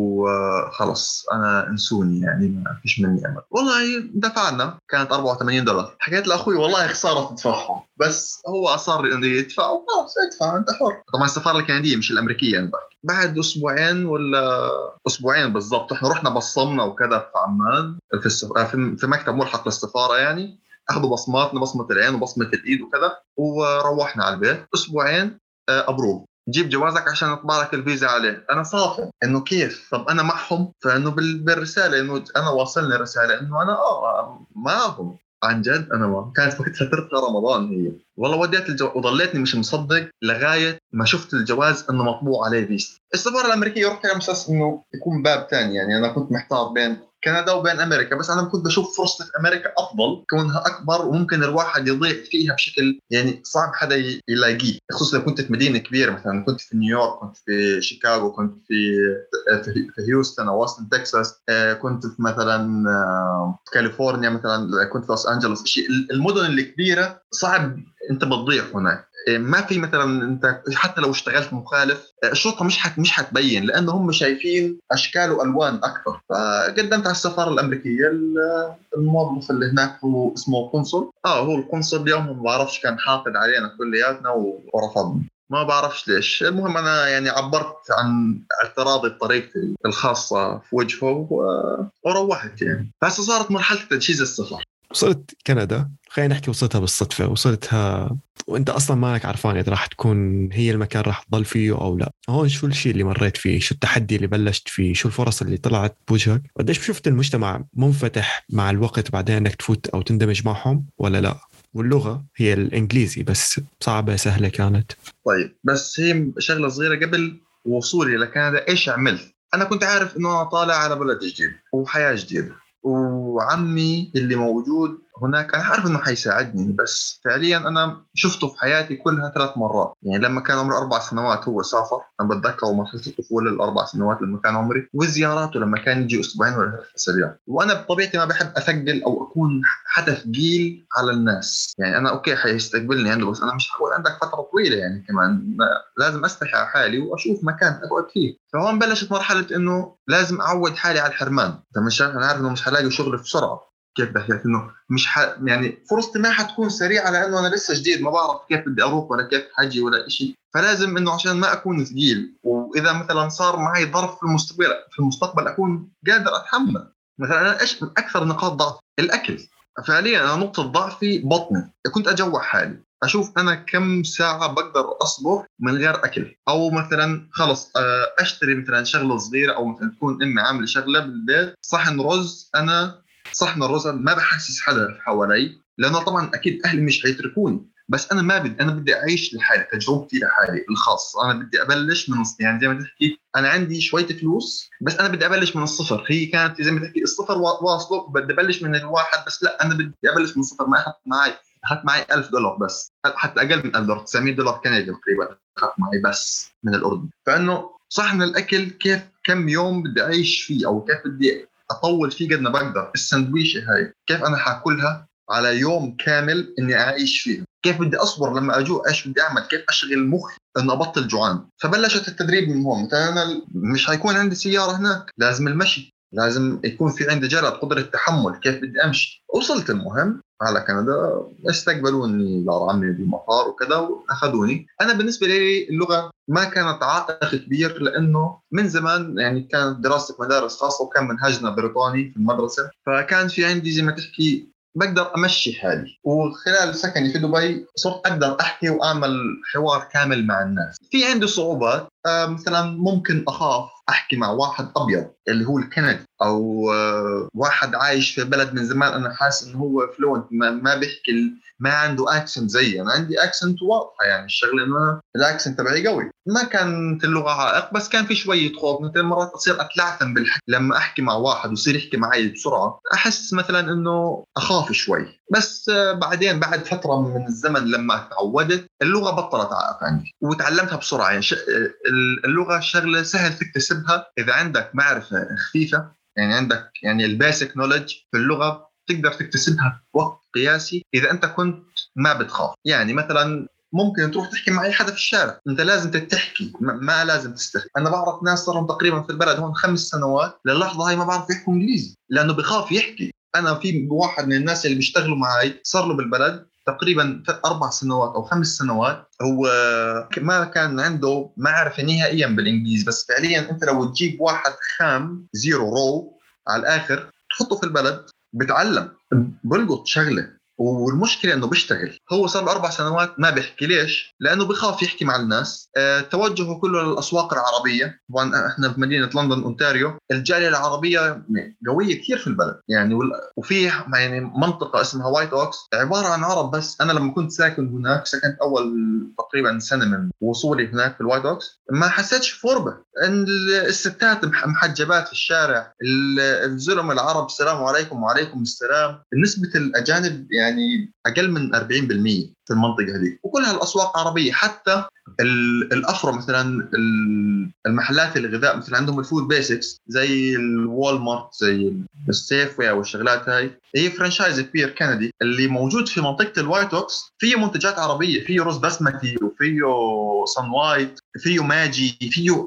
وخلص أنا انسوني يعني ما فيش مني أمل. والله دفعنا، كانت $84. حكيت لأخوي والله خسارة تدفعهم، بس هو أصر إنه يدفع وخلاص ادفع أنت حر. طبعا السفارة الكندية مش الأمريكية يعني. بعد أسبوعين ولا أسبوعين بالضبط إحنا رحنا بصمنا وكذا في عمان في مكتب ملحق للسفارة يعني، أخذوا بصماتنا، بصمة العين وبصمة الإيد وكذا، وروحنا على البيت. أسبوعين أبروف جيب جوازك عشان اطبع لك الفيزا عليه. انا صافي انه كيف، طب انا معهم، فانه بالرساله انه انا واصلني رساله انه انا معهم. عن جد انا ما كانت وقتها فترة رمضان هي، والله وديت وضليتني مش مصدق لغايه ما شفت الجواز انه مطبوع عليه فيزا. السفاره الامريكيه رحت على اساس انه يكون باب ثاني، يعني انا كنت محتار بين كندا وبين امريكا، بس انا كنت بشوف فرصه امريكا افضل كونها اكبر وممكن الواحد يضيع فيها بشكل يعني صعب حدا يلاقيه، خصوصا لو كنت في مدينه كبيره، مثلا كنت في نيويورك، كنت في شيكاغو، كنت في هيوستن او واستن تكساس، كنت في مثلا كاليفورنيا، مثلا كنت في لوس انجلوس. المدن الكبيره صعب انت بتضيع هناك. ما في مثلا انت حتى لو اشتغلت مخالف الشرطه مش حتبين، لانه هم شايفين اشكال والوان اكثر. فقدمت على السفاره الامريكيه. الموظف اللي هناك هو اسمه قنصل، هو القنصل. اليوم ما بعرفش كان حاقد علينا كلياتنا ورفضنا، ما بعرفش ليش. المهم انا يعني عبرت عن اعتراضي بطريقتي الخاصه في وجهه وروحت يعني. هسه صارت مرحله تجهيز السفر. وصلت كندا، خلينا نحكي وصلتها بالصدفة، وصلتها وانت اصلا مالك عرفان اذا راح تكون هي المكان راح تضل فيه او لا. هون شو الشيء اللي مريت فيه؟ شو التحدي اللي بلشت فيه؟ شو الفرص اللي طلعت بوجهك؟ قديش شفت المجتمع منفتح مع الوقت بعدين انك تفوت او تندمج معهم ولا لا؟ واللغة هي الانجليزي بس صعبة سهلة كانت؟ طيب بس هي شغله صغيره قبل وصولي لكندا. ايش عملت؟ انا كنت عارف انه انا طالع على بلد جديد وحياه جديده، وعمي اللي موجود هناك انا عارف انه حيساعدني، بس فعليا انا شفته في حياتي كلها 3 مرات. يعني لما كان عمره 4 سنوات هو سافر، انا بتذكر مرحله الطفوله ال4 سنوات لما كان عمري، وزياراته لما كان يجي اسبوعين ولا 3 اسابيع. وانا بطبيعتي ما بحب اثقل او اكون حدا ثقيل على الناس. يعني انا اوكي حيستقبلني عنده، بس انا مش حقول عندك فتره طويله، يعني كمان لازم استحي على حالي واشوف مكان اقعد فيه. فهون بلشت مرحله انه لازم اعود حالي على الحرمان. مش انا عارف انه مش حلاقي شغل بسرعه. كيف بحكي لك انه يعني فرصتي ما حتكون سريعه، لانه انا لسه جديد، ما بعرف كيف بدي اروح ولا كيف حجي ولا شيء. فلازم انه عشان ما اكون ثقيل، واذا مثلا صار معي ظرف في المستقبل اكون قادر اتحمل. مثلا انا ايش اكثر نقاط ضعف؟ الاكل. فعليا انا نقطه ضعفي بطني. كنت اجوع حالي، اشوف انا كم ساعه بقدر اصبر من غير اكل، او مثلا خلص اشتري مثلا شغله صغيره، او مثلا تكون امي عامله شغله بالبيت، صحن رز. انا صحن الرز ما بحسس حدا حوالي، لانه طبعا اكيد اهلي مش حيتركوني، بس انا ما بدي. انا بدي اعيش لحالي، تجربتي لحالي الخاصه. انا بدي ابلش من يعني زي ما تحكي انا عندي شويه فلوس، بس انا بدي ابلش من الصفر. هي كانت زي ما تحكي الصفر واصله، بدي ابلش من الواحد، بس لا، انا بدي ابلش من الصفر. ما اخذت معي $1000 بس، حتى اقل من $1000، $900 كندي تقريبا اخذت معي بس من الاردن. فانه صحن الاكل كيف كم يوم بدي اعيش فيه، او كيف بدي اطول فيه قد ما بقدر. السندويشه هاي كيف انا حاكلها على يوم كامل اني اعيش فيها؟ كيف بدي اصبر لما اجوع؟ ايش بدي اعمل؟ كيف اشغل مخي انه ابطل جوعان؟ فبلشت التدريب من هون. مثلا انا مش حيكون عندي سياره هناك، لازم المشي، لازم يكون في عندي جرأة، قدرة تحمل، كيف بدي امشي. وصلت المهم على كندا، استقبلوني دار عمي بالمطار وكذا واخذوني. انا بالنسبه لي اللغه ما كانت عائق كبير، لانه من زمان يعني كانت دراستي في مدارس خاصه، وكان منهجنا بريطاني في المدرسه، فكان في عندي زي ما تحكي بقدر امشي حالي. وخلال سكني في دبي صرت اقدر احكي واعمل حوار كامل مع الناس. في عندي صعوبات، مثلا ممكن اخاف احكي مع واحد ابيض اللي هو الكندي، او واحد عايش في بلد من زمان انا حاسس انه هو فلوينت، ما بيحكي، ما عنده اكسنت زي انا عندي اكسنت واضحه. يعني الشغله انه الاكسنت تبعي قوي. ما كانت اللغه عائق، بس كان في شويه خوف. مثل مرات اصير اتلعثم بالحكي لما احكي مع واحد ويصير يحكي معي بسرعه، احس مثلا انه اخاف شوي. بس بعدين بعد فتره من الزمن لما تعودت اللغه بطلت عائق عندي وتعلمتها بسرعه. يعني اللغه شغله سهل تكتسبها اذا عندك معرفه خفيفه. يعني عندك يعني البيسك نولج في اللغه تقدر تكتسبها بوقت قياسي اذا انت كنت ما بتخاف. يعني مثلا ممكن تروح تحكي مع اي حدا في الشارع، انت لازم تحكي، ما لازم تستحي. انا بعرف ناس صاروا تقريبا في البلد هون 5 سنوات للحظه هاي ما بعرف يحكوا انجليزي لانه بخاف يحكي. انا في واحد من الناس اللي بيشتغلوا معي صار له بالبلد تقريبا 4 سنوات او 5 سنوات، هو ما كان عنده معرفه نهائيا بالانجليزي. بس فعليا انت لو تجيب واحد خام زيرو رو على الاخر تحطه في البلد بتعلم، بلقط شغله والمشكله انه بيشتغل. هو صار له 4 سنوات ما بيحكي. ليش؟ لانه بخاف يحكي مع الناس. توجهه كله للاسواق العربيه. طبعا احنا في مدينه لندن اونتاريو، الجاليه العربيه قويه كثير في البلد يعني. وفي يعني منطقه اسمها وايت اوكس عباره عن عرب بس. انا لما كنت ساكن هناك، سكنت اول تقريبا سنه من وصولي هناك في الوايت اوكس، ما حسيتش بغربه. ان الستات محجبات في الشارع، الزلمه العرب السلام عليكم وعليكم السلام. نسبه الاجانب يعني اقل من 40% في المنطقه هذه، وكلها الاسواق عربيه. حتى الافرو مثلا، المحلات الغذاء مثلا عندهم الفود بيسكس زي الوول مارت، زي السيفوي والشغلات هاي، هي فرانشايز كبير كندي اللي موجود في منطقه الوايت اوكس. فيه منتجات عربيه، فيه رز بسمتي، وفيه صن وايت، فيه ماجي، فيه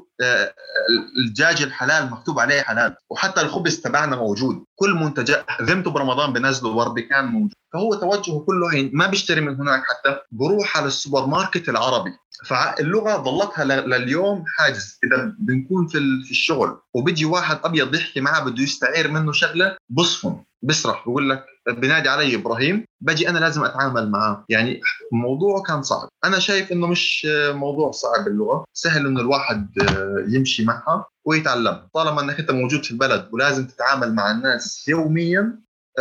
الدجاج الحلال مكتوب عليه حلال، وحتى الخبز تبعنا موجود. كل منتجات ذمته برمضان بنزلوا بربكان موجود. فهو توجهه كله ما بيشتري من هناك، حتى بروح على السوبر ماركت العربي. فاللغه ظلتها لليوم حاجز. اذا بنكون في الشغل وبيجي واحد ابيض يحكي معه بده يستعير منه شغله، بصفن بسرح بقول لك بنادي علي ابراهيم، بجي انا لازم اتعامل معاه. يعني الموضوع كان صعب. انا شايف انه مش موضوع صعب اللغه، سهل انه الواحد يمشي معها ويتعلم، طالما انك انت موجود في البلد ولازم تتعامل مع الناس يوميا.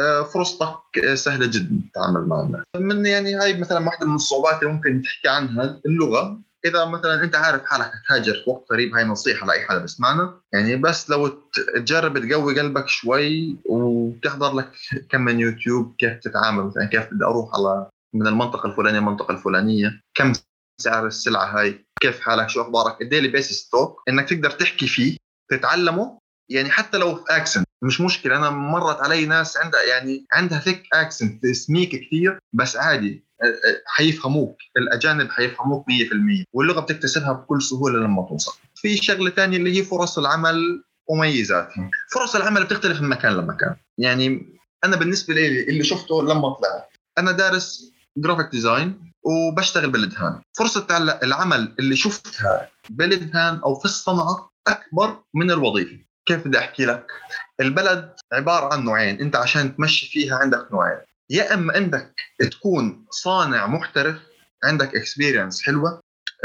فرصتك سهله جدا تتعامل مع الناس. من يعني هاي مثلا واحده من الصعوبات اللي ممكن تحكي عنها اللغه. اذا مثلا انت عارف حالك تهاجر في وقت قريب، هاي نصيحه لاي حدا بسمعنا يعني، بس لو تجرب تقوي قلبك شوي وتحضر لك كم من يوتيوب كيف تتعامل. مثلا كيف بدي اروح على من المنطقه الفلانيه المنطقه الفلانيه، كم سعر السلعه هاي، كيف حالك، شو اخبارك. الديلي بيسس توك انك تقدر تحكي فيه تتعلمه يعني. حتى لو في اكسنت مش مشكله. انا مرت علي ناس عندها ثيك اكسنت سميك كثير، بس عادي حيفهموك. الاجانب حيفهموك 100%، واللغه بتكتسبها بكل سهوله لما توصل. في شغله ثانيه اللي هي فرص العمل وميزاتها. فرص العمل بتختلف من مكان لمكان يعني. انا بالنسبه لي اللي شفته لما طلعت، انا دارس جرافيك ديزاين وبشتغل بالادهان. فرصه العمل اللي شفتها بالادهان او في الصنعه اكبر من الوظيفه. كيف بدي احكي لك؟ البلد عباره عن نوعين، انت عشان تمشي فيها عندك نوعين. يا اما عندك تكون صانع محترف، عندك اكسبيرينس حلوه،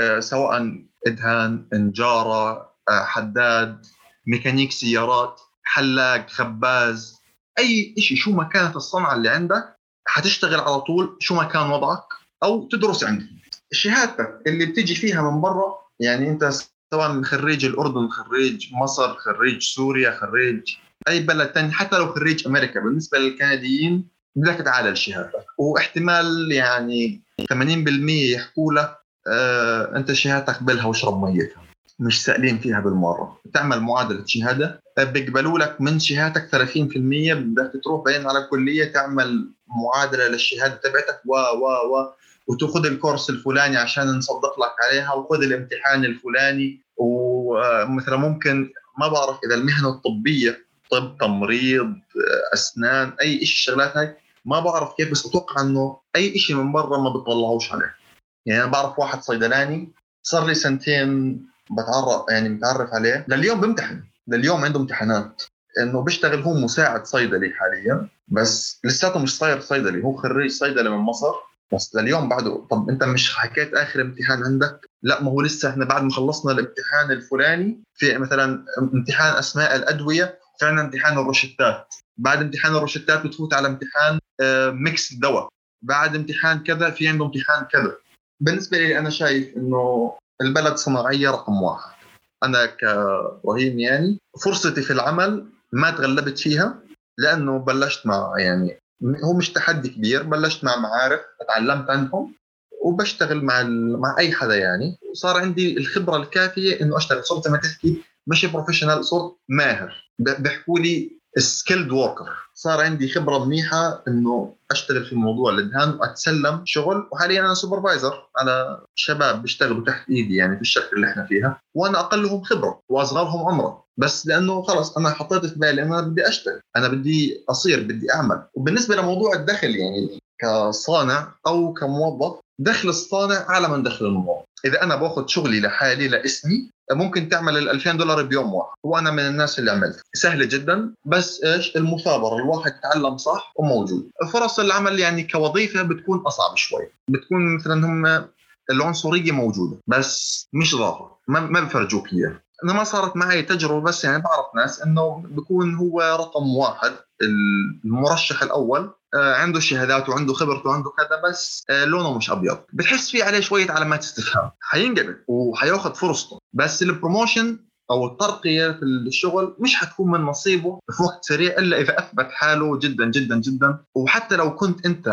سواء ادهان، نجاره، حداد، ميكانيك سيارات، حلاق، خباز، اي شيء. شو ما كانت الصنعه اللي عندك حتشتغل على طول شو ما كان وضعك، او تدرس عندهم. شهادتك اللي بتيجي فيها من برا يعني، انت سواء من خريج الاردن، خريج مصر، خريج سوريا، خريج اي بلد ثاني، حتى لو خريج امريكا، بالنسبه للكنديين بدك تعادل شهادتك. واحتمال يعني 80% يحكوا لك انت شهادتك بلها واشرب ميتها، مش سائلين فيها بالمره. تعمل معادله شهاده بيقبلوا لك من شهادتك 30%. بدك تروح بعدين على الكليه تعمل معادله للشهاده تبعتك و وتاخذ الكورس الفلاني عشان نصدق لك عليها، وخذ الامتحان الفلاني. ومثلا ممكن ما بعرف اذا المهنه الطبيه، طب، تمريض، اسنان، اي شيء شغلات هاي ما بعرف كيف، بس اتوقع انه اي شيء من برا ما بيطلعوش عليه. يعني انا بعرف واحد صيدلاني صار لي سنتين متعرف عليه، لليوم بمتحن، لليوم عنده امتحانات، انه بيشتغل هو مساعد صيدلي حاليا، بس لساته مش صاير صيدلي. هو خريج صيدله من مصر، بس لليوم بعده. طب انت مش حكيت اخر امتحان عندك؟ لا، ما هو لسه احنا بعد ما خلصنا الامتحان الفلاني في مثلا امتحان اسماء الادويه، في عندنا امتحان الروشتات، بعد امتحان الروشتات بتفوت على امتحان ميكس الدواء، بعد امتحان كذا في عنده امتحان كذا. بالنسبه لي انا شايف انه البلد صناعيه رقم واحد. انا كابراهيم يعني فرصتي في العمل ما تغلبت فيها، لانه بلشت مع يعني هو مش تحدي كبير، بلشت مع معارف اتعلمت عنهم وبشتغل مع اي حدا يعني، وصار عندي الخبره الكافيه انه اشتغل. صرت ما تحكي مش بروفيشنال، صرت ماهر. بيحكوا لي سكيلد وركر. صار عندي خبره منيحه انه اشتغل في موضوع الادهان واتسلم شغل. وحاليا انا سوبرفايزر على شباب بيشتغلوا تحت ايدي يعني في الشركه اللي احنا فيها، وانا اقلهم خبره واصغرهم عمرا، بس لانه خلص انا حطيت في بالي انا بدي اشتغل، انا بدي اعمل. وبالنسبه لموضوع الدخل يعني كصانع او كموظف، دخل الصانع أعلى من دخل الموظف. إذا أنا باخذ شغلي لحالي لاسمي ممكن تعمل $2000 بيوم واحد، وأنا من الناس اللي عملت سهلة جدا. بس إيش المثابرة، الواحد يتعلم صح وموجود. فرص العمل يعني كوظيفة بتكون أصعب شوي، بتكون مثلا هم العنصرية موجودة بس مش ظاهرة، ما بفرجوك إياه. أنا ما صارت معي تجربة، بس يعني بعرف ناس إنه بيكون هو رقم واحد، المرشح الأول، عنده شهادات وعنده خبرته وعنده كذا، بس لونه مش أبيض، بتحس فيه عليه شوية علامات استفهام. حينقبل وحياخد فرصته، بس البروموشن أو الترقية في الشغل مش حتكون من نصيبه في وقت سريع إلا إذا أثبت حاله جدا جدا جدا. وحتى لو كنت أنت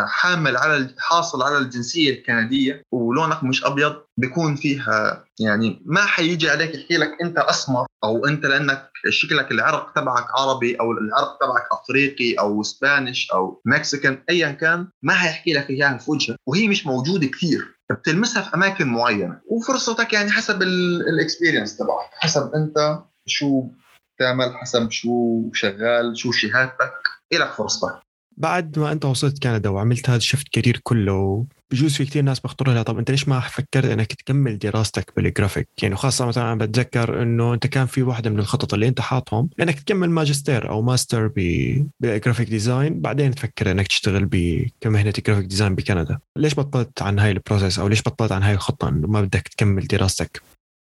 حاصل على الجنسية الكندية ولونك مش أبيض، بيكون فيها يعني ما حيجي عليك يحكي لك أنت أسمر، أو أنت لأنك شكلك العرق تبعك عربي، أو العرق تبعك أفريقي أو اسبانيش أو مكسيكان، أيا كان ما هيحكي لك إياها في وجهك، وهي مش موجودة كثير. بتلمسها في أماكن معينة، وفرصتك يعني حسب الإكسبيرينس تبعك، حسب أنت شو تعمل، حسب شو شغال، شو شهادتك، إلك فرصتك. بعد ما أنت وصلت كندا وعملت هذا الشفت كارير كله، بجوز في كتير ناس بيخطروا لها طب أنت ليش ما فكرت أنك تكمل دراستك بالجرافيك؟ يعني خاصة مثلا أنا بتذكر أنه أنت كان في واحدة من الخطط اللي أنت حاطهم أنك تكمل ماجستير أو ماستر بالجرافيك ديزاين، بعدين تفكر أنك تشتغل كمهنة جرافيك ديزاين بكندا. ليش بطلت عن هاي البروسيس، أو ليش بطلت عن هاي الخطة أنه ما بدك تكمل دراستك؟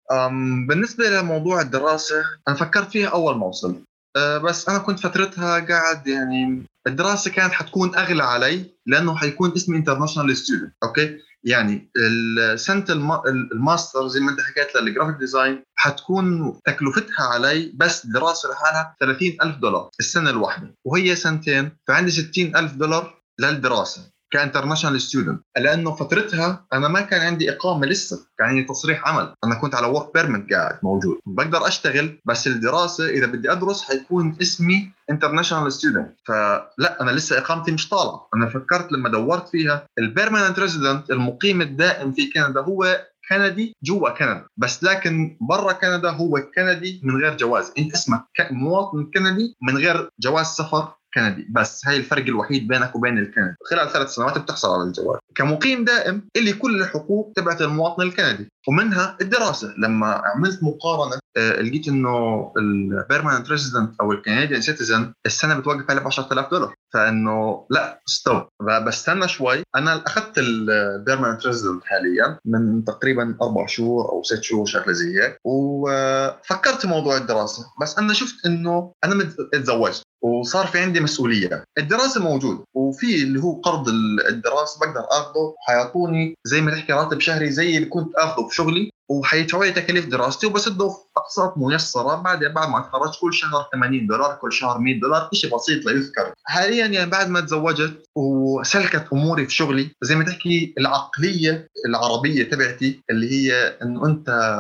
بالنسبة لموضوع الدراسة أنا فكرت فيها أول ما وصلت، بس أنا كنت فترتها قاعد يعني الدراسة كانت حتكون أغلى علي، لأنه حيكون اسمي international student. أوكي، يعني سنة الماستر زي ما أنت حكيت للجرافيك ديزاين حتكون تكلفتها علي بس دراسة لحالها $30,000 السنة الواحدة، وهي سنتين، فعندي $60,000 للدراسة كانترناشونال ستودنت. لانه فترتها انا ما كان عندي اقامه لسه، كان عندي تصريح عمل، انا كنت على ورك بيرمنت قاعد موجود، بقدر اشتغل، بس الدراسه اذا بدي ادرس حيكون اسمي انترناشونال ستودنت، فلا انا لسه اقامتي مش طالعه. انا فكرت لما دورت فيها البيرمننت ريزيدنت، المقيم الدائم في كندا، هو كندي جوا كندا، بس لكن برا كندا هو كندي من غير جواز، انت اسمك مواطن كندي من غير جواز سفر كندي، بس هاي الفرق الوحيد بينك وبين الكندي. خلال 3 سنوات بتحصل على الجواز كمقيم دائم اللي كل الحقوق تبعت المواطن الكندي، ومنها الدراسة. لما عملت مقارنة لقيت انه البيرمننت ريزيدنت او الكنديان سيتيزن السنة بتوقف عليه $10,000، فانه لا ستوب، بستنى شوي. انا اخذت البيرمننت ريزيدنت حاليا من تقريبا 4 شهور او 6 شهور شكله زي هيك، وفكرت في موضوع الدراسة، بس انا شفت انه انا اتزوجت وصار في عندي مسؤولية. الدراسة موجود، وفي اللي هو قرض الدراسة بقدر أخذه، حيعطوني زي ما تحكي راتب شهري زي اللي كنت أخذه في شغلي، وحيدفعوا لي تكاليف دراستي، وبسده في أقساط ميسرة بعد ما أتخرج كل شهر $80، كل شهر $100، شيء بسيط لا يذكر. حاليا يعني بعد ما تزوجت وسلكت أموري في شغلي، زي ما تحكي العقلية العربية تبعتي اللي هي إنه أنت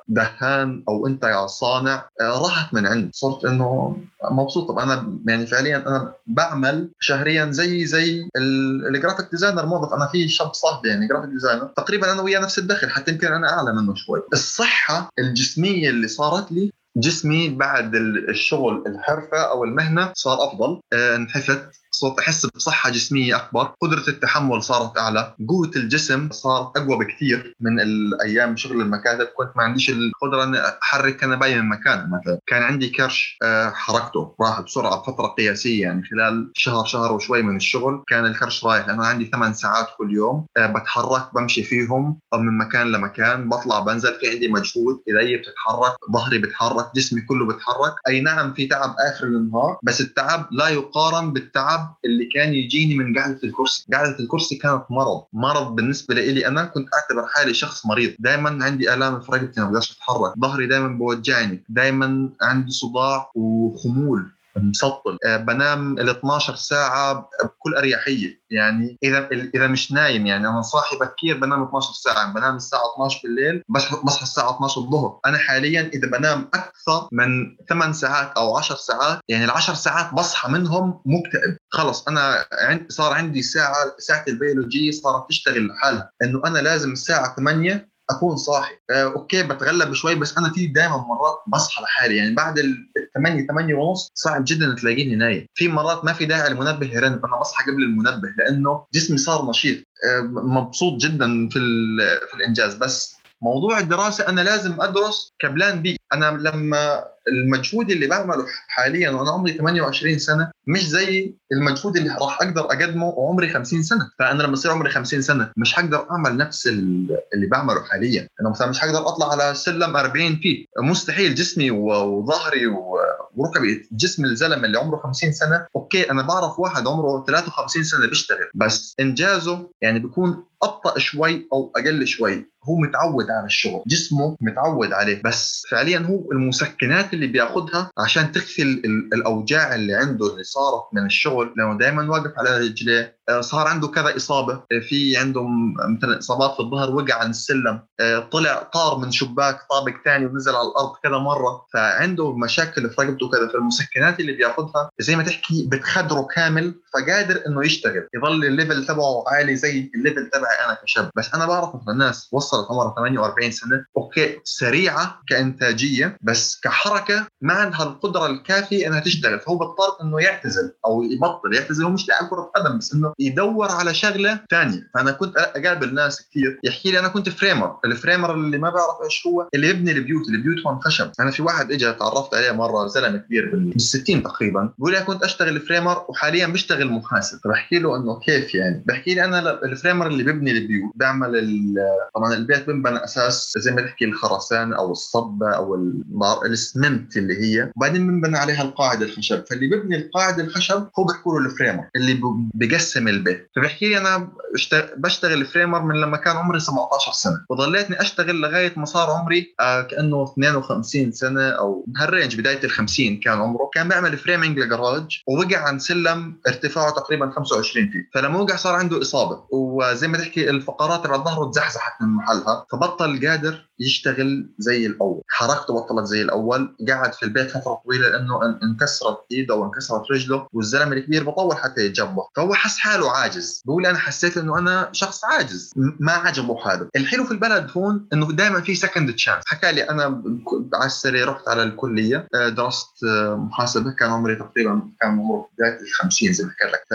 دهان أو أنت يا صانع راحت من عندي. صرت إنه مبسوط. طب أنا يعني فعليا أنا بعمل شهريا زي الجرافيك ديزاينر موظف. أنا في شاب صاحبي يعني جرافيك ديزاينر تقريبا أنا وياه نفس الدخل، حتى يمكن أنا أعلى منه شوي. الصحة الجسمية اللي صارت لي، جسمي بعد الشغل الحرفة أو المهنة صار أفضل، انحفت، صرت أحس بصحة جسمية أكبر، قدرة التحمل صارت أعلى، قوة الجسم صارت أقوى بكثير من الأيام شغل المكاتب. كنت ما عنديش القدرة أن أحرك كنباية من مكان، مثلا كان عندي كرش حركته راح بسرعة بفترة قياسية، يعني خلال شهر وشوي من الشغل كان الكرش رايح، لأنه عندي 8 ساعات كل يوم بتحرك بمشي فيهم من مكان لمكان، بطلع بنزل، في عندي مجهود، إيدي بتتحرك، ظهري بتحرك، جسمي كله بتحرك. أي نعم في تعب آخر النهار، بس التعب لا يقارن بالتعب اللي كان يجيني من قعدة الكرسي. قعدة الكرسي كانت مرض بالنسبة لي. أنا كنت أعتبر حالي شخص مريض، دائما عندي آلام في رقبتي، ما بقدرش أتحرك، ظهري دائما بوجعني، دائما عندي صداع وخمول مسطل، بنام ال 12 ساعة بكل أريحية. يعني إذا مش نايم، يعني أنا صاحي بكير بنام 12 ساعة، بنام الساعة 12 بالليل بصحى الساعة 12 الظهر. أنا حاليا إذا بنام أكثر من 8 ساعات أو 10 ساعات، يعني ال10 ساعات بصحى منهم مكتئب خلص. أنا صار عندي ساعة البيولوجية صارت تشتغل لحالها، إنه أنا لازم الساعة 8 اكون صاحي. اوكي بتغلب شوي، بس انا في دائما مرات بصحى لحالي، يعني بعد 8 ونص صعب جدا تلاقيني نايم. في مرات ما في داعي المنبه يرن، انا بصحى قبل المنبه لانه جسمي صار نشيط. مبسوط جدا في الانجاز. بس موضوع الدراسة أنا لازم أدرس كبلان بي. أنا لما المجهود اللي بعمله حاليا وأنا عمري 28 سنة مش زي المجهود اللي راح أقدر أقدمه وعمري 50 سنة. فأنا لما يصير عمري 50 سنة مش هقدر أعمل نفس اللي بعمله حاليا. أنا مثلا مش هقدر أطلع على سلم 40 فيت، مستحيل. جسمي وظهري وركبي، جسم الزلمة اللي عمره 50 سنة أوكي. أنا بعرف واحد عمره 53 سنة بيشتغل بس إنجازه يعني بيكون أبطأ شوي أو أقل شوي. هو متعود على الشغل، جسمه متعود عليه، بس فعليا هو المسكنات اللي بياخدها عشان تخفي الأوجاع اللي عنده اللي صارت من الشغل، لأنه دائما واقف على رجليه. صار عنده كذا إصابة، في عنده مثلا إصابات في الظهر، وقع عن السلم، طلع طار من شباك طابق تاني ونزل على الأرض كذا مرة، فعنده مشاكل في رقبته كذا. فالمسكنات اللي بياخدها زي ما تحكي بتخدره كامل، فقادر إنه يشتغل، يظل الليفل تبعه عالي زي الليفل تبعي أنا كشاب. بس أنا بعرف مثلا ناس وصلت عمرها 48 سنة أوكي سريعة كإنتاجية، بس كحركة ما عندها القدرة الكافية إنها تشتغل، فهو بيضطر إنه يعتزل أو يعتزل. هو مش لاعب كرة قدم، بس إنه يدور على شغلة ثانية. فأنا كنت أقابل ناس كثير يحكي لي أنا كنت فريمر. الفريمر اللي ما بعرف إيش هو، اللي يبني البيوت هون خشب. أنا في واحد إجا تعرفت عليه مرة، زلمة كبير بال60 تقريبا، بيقول لي كنت أشتغل فريمر وحاليا بشتغل محاسب. فبحكي له إنه كيف يعني؟ بحكي لي أنا الفريمر اللي ببني البيوت، بعمل طبعا البيت بنبنى أساس زي ما تحكي الخرسان أو الصبة أو الإسمنت اللي هي، وبعدين بنبنى عليها القاعدة الخشب. فاللي ببني القاعدة الخشب هو بيحكوا له الفريمر اللي بقسم البيت. فبحكي لي أنا بشتغل فريمر من لما كان عمري 17 سنة، وظليتني أشتغل لغاية ما صار عمري كأنه 52 سنة أو هالرينج، بداية ال50 كان عمره. كان بيعمل فريمينج لجراج ووقع عن سلم ارتفاعه تقريبا 25 فيت. فلما وقع صار عنده إصابة، وزي ما تحكي الفقرات على ظهره تزحزحت من محلها، فبطل قادر يشتغل زي الأول، حركته بطلت زي الأول. قاعد في البيت فترة طويلة لأنه انكسرت إيده وانكسرت رجله، والزلمة الكبير بطول حتى يتجبه. فهو حس حاله عاجز. بقول أنا حسيت إنه أنا شخص عاجز، ما عجبه هذا. الحلو في البلد هون إنه دائما في سكند تشانس. حكى لي أنا على السريع رحت على الكلية، درست محاسبة. كان عمري تقريبا كان عمره بداية ال50 زي ما حكيت لك،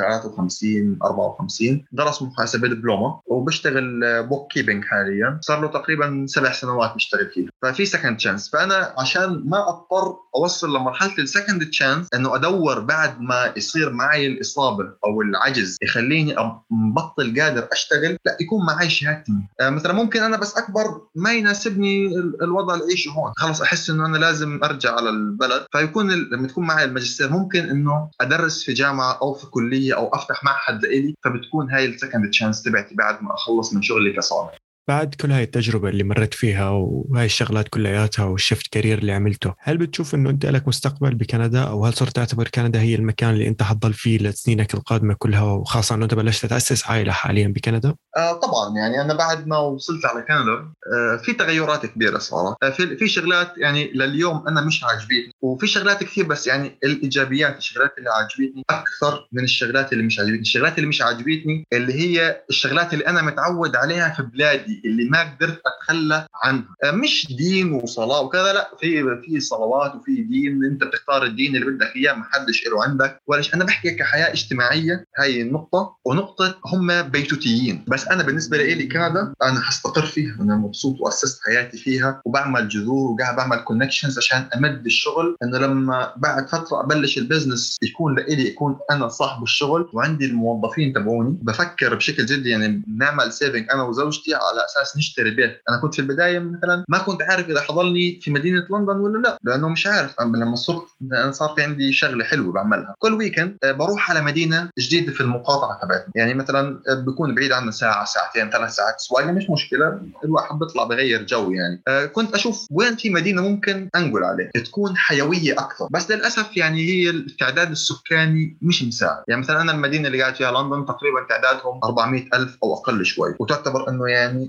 53 54. درس محاسبة دبلومة وبشتغل بوك كيبنج حاليا، صار له تقريبا 7 سنوات بشتغل فيه. ففي سكند تشانس. فأنا عشان ما أضطر أوصل لمرحلة السكند تشانس إنه أدور بعد ما يصير معي الإصابة أو العجز يخليني مبطل قادر أشتغل، لا، يكون معي شهادتي. مثلا ممكن أنا بس أكبر ما يناسبني الوضع اللي أعيشه هون، خلاص أحس إنه أنا لازم أرجع على البلد. فيكون لما تكون معي الماجستير ممكن إنه أدرس في جامعة أو في كلية أو أفتح معهد لإلي، فبتكون هاي السكند تشانس تبعتي بعد ما أخلص من شغلي كصانع. بعد كل هاي التجربة اللي مرت فيها وهاي الشغلات كلياتها والشفت كارير اللي عملته، هل بتشوف إنه أنت لك مستقبل بكندا، أو هل صرت تعتبر كندا هي المكان اللي أنت حتضل فيه لسنينك القادمة كلها، وخاصة إنه أنت بلشت تأسس عائلة حاليا بكندا؟ طبعا يعني أنا بعد ما وصلت على كندا في تغيرات كبيرة صارت. في شغلات يعني لليوم أنا مش عاجبتني، وفي شغلات كثير، بس يعني الإيجابيات، الشغلات اللي عاجبتني أكثر من الشغلات اللي مش عاجبتني. الشغلات اللي مش عاجبتني اللي هي الشغلات اللي أنا متعود عليها في بلادي اللي ما قدرت أتخلى عنها. مش دين وصلاة وكذا، لا، في صلوات وفي دين، أنت بتختار الدين اللي بدك إياه، ما حدش له عندك ولا شيء. أنا بحكي كحياة اجتماعية، هاي النقطة. ونقطة هم بيتوتيين. بس أنا بالنسبة لي كندا أنا هستقر فيها، أنا مبسوط وأسست حياتي فيها وبعمل جذور وقاعد بعمل كونكشنز عشان أمد الشغل، إنه لما بعد فترة أبلش البزنس يكون لإلي، يكون أنا صاحب الشغل وعندي الموظفين تبعوني. بفكر بشكل جدي يعني نعمل سيفنج أنا وزوجتي على أساس نشتري بيت. أنا كنت في البداية مثلا ما كنت عارف إذا حضلني في مدينة لندن ولا لا، لأنه مش عارف. لما صرت أنا صار في عندي شغلة حلوة بعملها كل ويكند، بروح على مدينة جديدة في المقاطعة تبعتي. يعني مثلا بكون بعيد عنا ساعة ساعتين 3 ساعات سواقة، مش مشكلة، الواحد بيطلع بغير جو يعني. كنت أشوف وين في مدينة ممكن أنقل عليه تكون حيوية أكثر. بس للأسف يعني هي التعداد السكاني مش مساعد. يعني مثلا أنا المدينة اللي قاعد فيها لندن تقريبا تعدادهم 400,000 أو أقل شوي، وتعتبر أنه يعني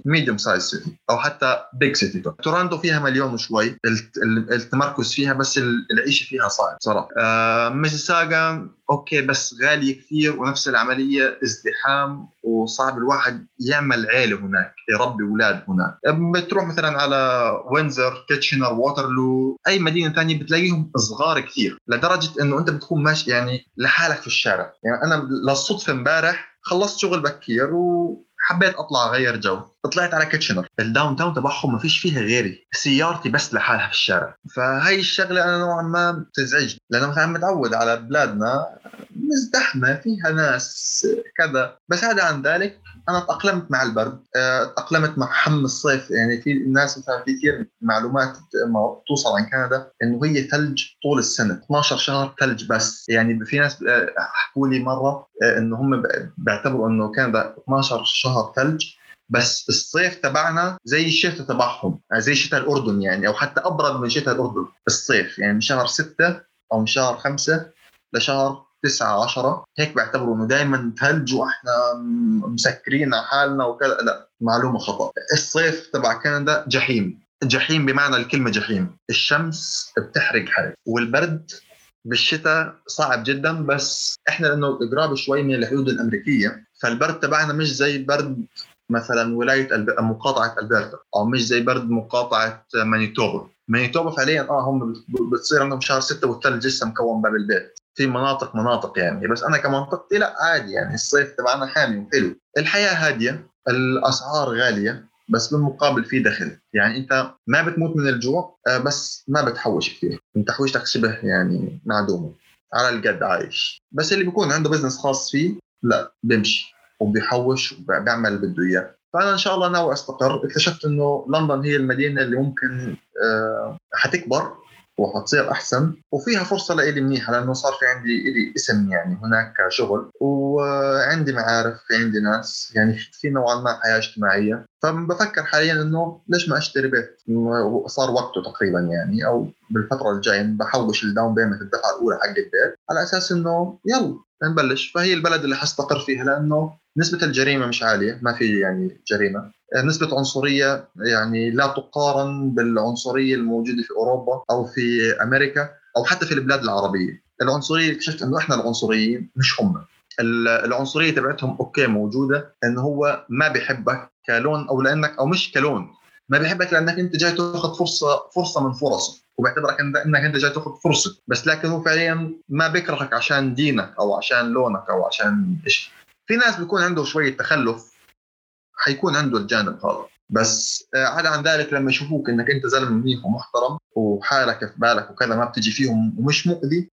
ميديوم سايز سيتي أو حتى بيج سيتي. تورونتو فيها مليون وشوي، التمركز فيها بس العيش فيها صعب صراحة. ميسيساغا أوكي بس غالي كثير، ونفس العملية ازدحام، وصعب الواحد يعمل عيلة هناك، يربي أولاد هناك. بتروح مثلا على وينزر، كيتشنر، ووترلو، أي مدينة تانية بتلاقيهم صغار كثير، لدرجة إنه أنت بتكون ماشي يعني لحالك في الشارع. يعني أنا للصدفة امبارح خلصت شغل بكير وحبيت أطلع أغير جو، طلعت على كيتشنر، الداون تاون تبعهم ما فيش فيها غيري، سيارتي بس لحالها في الشارع. فهي الشغلة أنا نوعا ما تزعجني، لأنه مثلا متعود على بلادنا مزدحمة فيها ناس كذا. بس هذا عن ذلك أنا تأقلمت مع البرد، تأقلمت مع حم الصيف. يعني في الناس مثلا في كثير معلومات ما توصل عن كندا إنه هي ثلج طول السنة، 12 شهر ثلج بس. يعني في ناس حكوا لي مرة إنه هم بيعتبروا إنه كندا 12 شهر ثلج، بس الصيف تبعنا زي الشتاء تبعهم، زي شتاء الأردن يعني، أو حتى أبرد من شتاء الأردن الصيف. يعني من شهر 6 أو من شهر 5 لشهر 9-10 هيك بيعتبروا إنه دايما ثلج وإحنا مسكرين على حالنا وكذا. لا، معلومة خطأ. الصيف تبع كندا جحيم، جحيم بمعنى الكلمة جحيم. الشمس بتحرق حرق، والبرد بالشتاء صعب جدا. بس إحنا لأنه قراب شوي من الحدود الأمريكية، فالبرد تبعنا مش زي برد مثلا ولاية مقاطعة ألبرتا، أو مش زي برد مقاطعة مانيتوبا فعليا هم بتصير عندهم شهر 6 والثلج لسه مكون باب البيت. في مناطق يعني، بس أنا كمنطقتي لا عادي، يعني الصيف تبعنا حامي وحلو، الحياة هادية، الأسعار غالية، بس بالمقابل في دخل. يعني أنت ما بتموت من الجوع، بس ما بتحوش كثير، أنت حوشتك شبه يعني معدومة، على القد عايش. بس اللي بيكون عنده بزنس خاص فيه لا بيمشي وبيحوش وبيعمل اللي بده اياه. فانا ان شاء الله ناوي استقر. اكتشفت انه لندن هي المدينه اللي ممكن حتكبر وحتصير احسن، وفيها فرصه لإلي منيحه، لانه صار في عندي إلي اسم يعني هناك شغل، وعندي معارف، في عندي ناس، يعني في نوعا ما حياه اجتماعيه. فبفكر حاليا انه ليش ما اشتري بيت، وصار وقته تقريبا يعني، او بالفتره الجايه بحوش الداون بيمنت، الدفعه الاولى حق البيت، على اساس انه يلا نبلش. فهي البلد اللي حستقر فيها، لأنه نسبة الجريمة مش عالية، ما في يعني جريمة. نسبة عنصرية يعني لا تقارن بالعنصرية الموجودة في أوروبا أو في أمريكا أو حتى في البلاد العربية. العنصرية اكتشفت أنه إحنا العنصريين مش هم. العنصرية تبعتهم أوكي موجودة، أنه هو ما بيحبك كلون أو لأنك، أو مش كلون، ما بيحبك لأنك أنت جاي تأخذ فرصة من فرصه، وبيعتبرك انك انت جاي تاخذ فرصه بس. لكن هو فعليا ما بيكرهك عشان دينك او عشان لونك او عشان شيء. في ناس بيكون عنده شويه تخلف، حيكون عنده الجانب هذا. بس عدا عن ذلك لما يشوفوك انك انت زلمه منيح ومحترم وحالك في بالك وكذا، ما بتجي فيهم ومش مؤذي،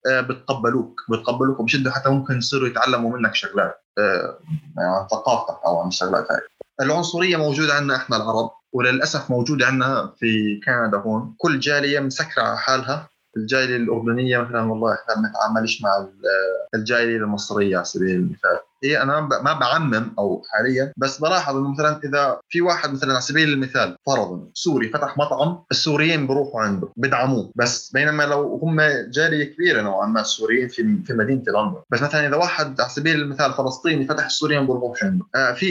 بتقبلوك وبشده. حتى ممكن يصيروا يتعلموا منك شغلات عن ثقافتك او عن الشغلات هاي. العنصريه موجوده عندنا احنا العرب، وللأسف موجودة عندنا في كندا هون. كل جالية مسكرة على حالها. الجالية الأردنية مثلا والله إحنا ما بنتعاملش مع الجالية المصرية على سبيل المثال. هي أنا ما بعمم أو حاليا، بس بلاحظ إنه مثلا إذا في واحد مثلا على سبيل المثال فرضا سوري فتح مطعم، السوريين بروحوا عنده بدعموه. بس بينما لو هم جالية كبيرة نوعا ما السوريين في مدينة لندن، بس مثلا إذا واحد على سبيل المثال فلسطيني فتح، السوريين بروحوا عنده.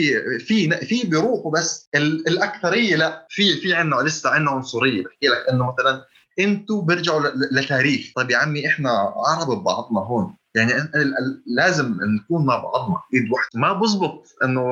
في بيروحوا، بس الأكثرية لا. في عنا لسه عنا عنصرية. بحكي لك إنه مثلا انتوا بيرجعوا لتاريخ. طيب يا عمي احنا عرب ببعضنا هون، يعني لازم نكون مع بعضنا ايد واحده. ما بزبط انه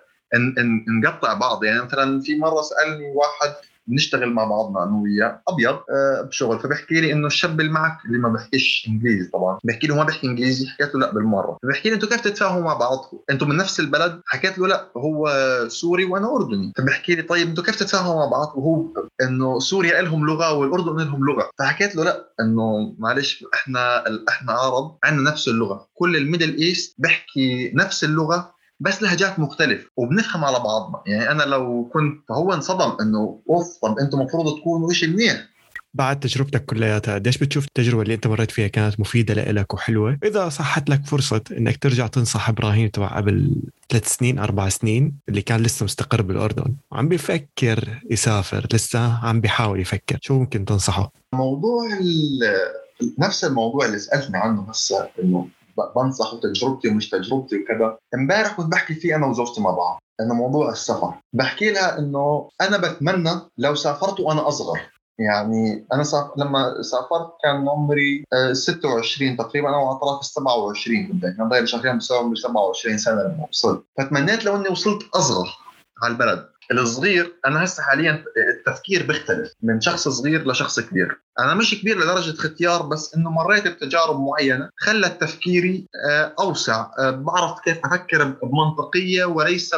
نقطع بعض. يعني مثلا في مره سالني واحد بنشتغل مع بعضنا انا وياه ابيض بشغل، فبحكي لي انه الشاب اللي معك اللي ما بحكيش انجليزي، طبعا بحكي له ما بحكي انجليزي، حكيت له لا بالمره. فبحكي لي انتوا كيف تتفاهموا مع بعضكم، انتوا من نفس البلد؟ حكيت له لا هو سوري وانا اردني. فبحكي لي طيب انتوا كيف تتفاهموا مع بعض، وهو انه سوريا لهم لغه والاردن لهم لغه. فحكيت له لا، انه معلش احنا عرب عندنا نفس اللغه، كل الميدل ايست بحكي نفس اللغه بس لهجات مختلف وبنفهم على بعضنا. يعني انا لو كنت، فهو انصدم انه اوف، طب انتم المفروض تكونوا شيء منيح. بعد تجربتك كلياتها قديش بتشوف التجربة اللي انت مريت فيها كانت مفيدة لإلك وحلوة؟ إذا صحت لك فرصة انك ترجع تنصح إبراهيم تبع قبل 3 سنين 4 سنين اللي كان لسه مستقر بالأردن وعم بيفكر يسافر، لسه عم بيحاول يفكر، شو ممكن تنصحه؟ موضوع نفس الموضوع اللي سألتني عنه هسه، انه بنصح وتجربتي ومش تجربتي وكذا. امبارح كنت بحكي فيه انا وزوجتي مع بعض انه موضوع السفر، بحكي لها انه انا بتمنى لو سافرت وانا اصغر. يعني انا لما سافرت كان عمري 26 تقريبا او اطراف ال 27، كنت كان ضايل شهرين بس عمري 27 سنه لما وصلت. فتمنيت لو اني وصلت اصغر على البلد الصغير. انا هسه حاليا التفكير بيختلف من شخص صغير لشخص كبير. انا مش كبير لدرجه اختيار، بس انه مريت بتجارب معينه خلت تفكيري اوسع. بعرف كيف افكر بمنطقيه وليس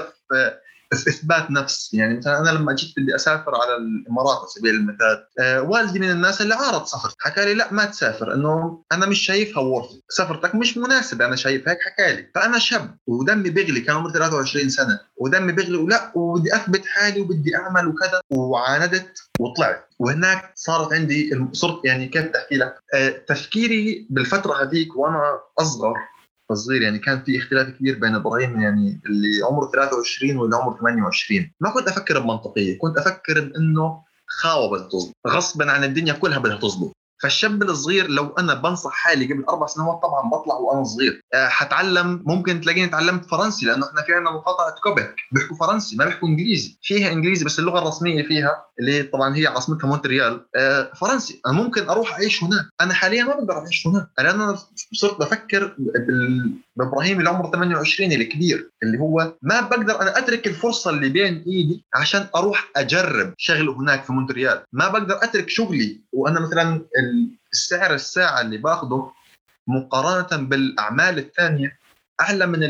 في اثبات نفس. يعني مثلا انا لما جيت بدي اسافر على الامارات على سبيل المثال، والدي من الناس اللي عارض سفر، حكى لي لا ما تسافر، انه انا مش شايفها ورث، سفرتك مش مناسبه، انا شايف هيك. حكى لي فانا شاب ودمي بيغلي، كان عمري 23 سنه ودمي بيغلي ولا وبدي اثبت حالي وبدي اعمل وكذا، وعاندت وطلعت. وهناك صارت عندي صرت يعني كيف تحكي لك، تفكيري بالفتره هذيك وانا اصغر صغير، يعني كان في اختلاف كبير بين ابراهيم يعني اللي عمره 23 واللي عمره 28. ما كنت افكر بمنطقيه، كنت افكر بانه خاوه بدها تزبط غصبا عن الدنيا كلها بدها تزبط. فالشاب الصغير لو انا بنصح حالي قبل 4 سنوات، طبعا بطلع وانا صغير حتعلم، ممكن تلاقيني تعلمت فرنسي لانه احنا في عندنا مقاطعه كوبك بيحكوا فرنسي ما بيحكوا انجليزي، فيها انجليزي بس اللغه الرسميه فيها اللي طبعا هي عاصمتها مونتريال فرنسي. انا ممكن اروح اعيش هناك. انا حاليا ما بقدر اعيش هناك لان انا صرت بفكر بابراهيم اللي عمره 28 الكبير، اللي هو ما بقدر انا اترك الفرصه اللي بين ايدي عشان اروح اجرب شغله هناك في مونتريال. ما بقدر اترك شغلي وانا مثلا السعر الساعه اللي باخده مقارنه بالاعمال الثانيه اعلى من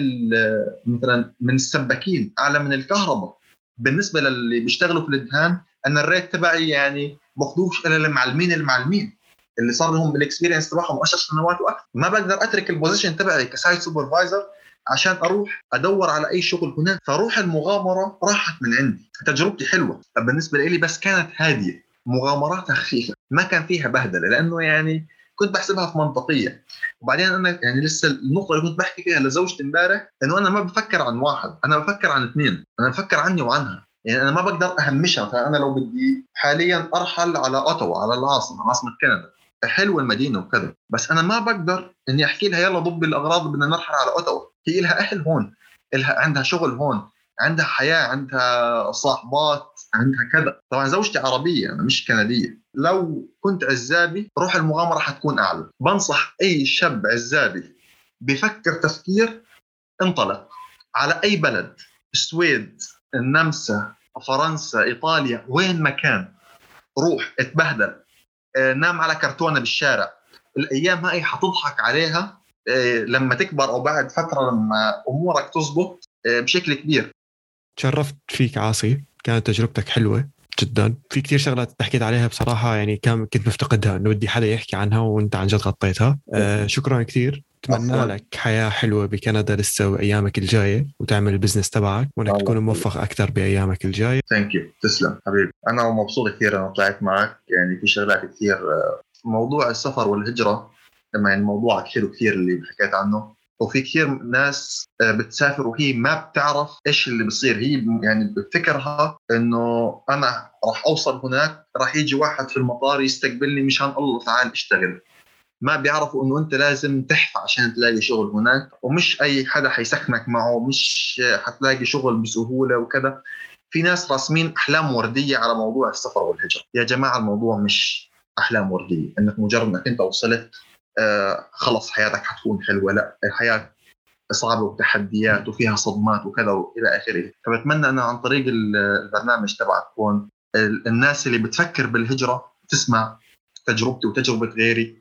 مثلا من السباكين، اعلى من الكهرباء. بالنسبه للي بيشتغلوا في الدهان انا الريت تبعي يعني باخذوش الا المعلمين اللي صار لهم الاكسبيرينس تبعهم 10 سنوات واكثر. ما بقدر اترك البوزيشن تبعي كسايت سوبرفايزر عشان اروح ادور على اي شغل هناك. فروح المغامره راحت من عندي. تجربتي حلوه بالنسبه لي بس كانت هاديه، مغامراتها خفيفه، ما كان فيها بهدله، لانه يعني كنت بحسبها في منطقيه. وبعدين انا يعني لسه النقطه اللي كنت بحكي فيها لزوجتي امبارح انه انا ما بفكر عن واحد، انا بفكر عن اثنين، انا بفكر عني وعنها. يعني انا ما بقدر اهمشها. مثلا انا لو بدي حاليا ارحل على اوتاوا، على عاصمه كندا، حلوه المدينه وكذا، بس انا ما بقدر اني احكي لها يلا ضبي الاغراض بدنا نرحل على اوتاوا. هي لها اهل هون، عندها شغل هون، عندها حياه، عندها صاحبات، عندها كذا. طبعا زوجتي عربيه انا مش كنديه. لو كنت عزابي روح المغامره حتكون اعلى. بنصح اي شاب عزابي بفكر تفكير انطلق على اي بلد، السويد، النمسا، فرنسا، ايطاليا، وين ما كان، روح اتبهدل، نام على كرتونة بالشارع. الأيام هاي حتضحك عليها لما تكبر أو بعد فترة لما أمورك تزبط بشكل كبير. تشرفت فيك عاصي، كانت تجربتك حلوة جدا. في كتير شغلات حكيت عليها بصراحة يعني كنت مفتقدها إنه بدي حدا يحكي عنها وأنت عن جد غطيتها. شكرا كثير. أتمنى لك حياة حلوة بكندا لسه وأيامك الجاية، وتعمل البزنس تبعك، وأنك تكون موفق أكثر بأيامك الجاية. ثانك يو، تسلم حبيبي. أنا مبسوط كثير أنا طلعت معك. يعني في شغلات كثير، موضوع السفر والهجرة لما يعني موضوع كثير وكثير اللي حكيت عنه. وفي كثير ناس بتسافر وهي ما بتعرف إيش اللي بصير. هي يعني بفكرها إنه أنا راح أوصل هناك، راح يجي واحد في المطار يستقبلني مشان الله تعال اشتغل. ما بيعرفوا انه انت لازم تحفى عشان تلاقي شغل هناك، ومش اي حدا حيسخنك معه، مش حتلاقي شغل بسهولة وكذا. في ناس راسمين احلام وردية على موضوع السفر والهجرة. يا جماعة الموضوع مش احلام وردية انك مجرد انك انت وصلت خلص حياتك حتكون حلوة. لا، الحياة صعبة وتحديات وفيها صدمات وكذا والى اخره. فبتمنى انا عن طريق البرنامج تبعك هون الناس اللي بتفكر بالهجرة تسمع تجربتي وتجربة غيري،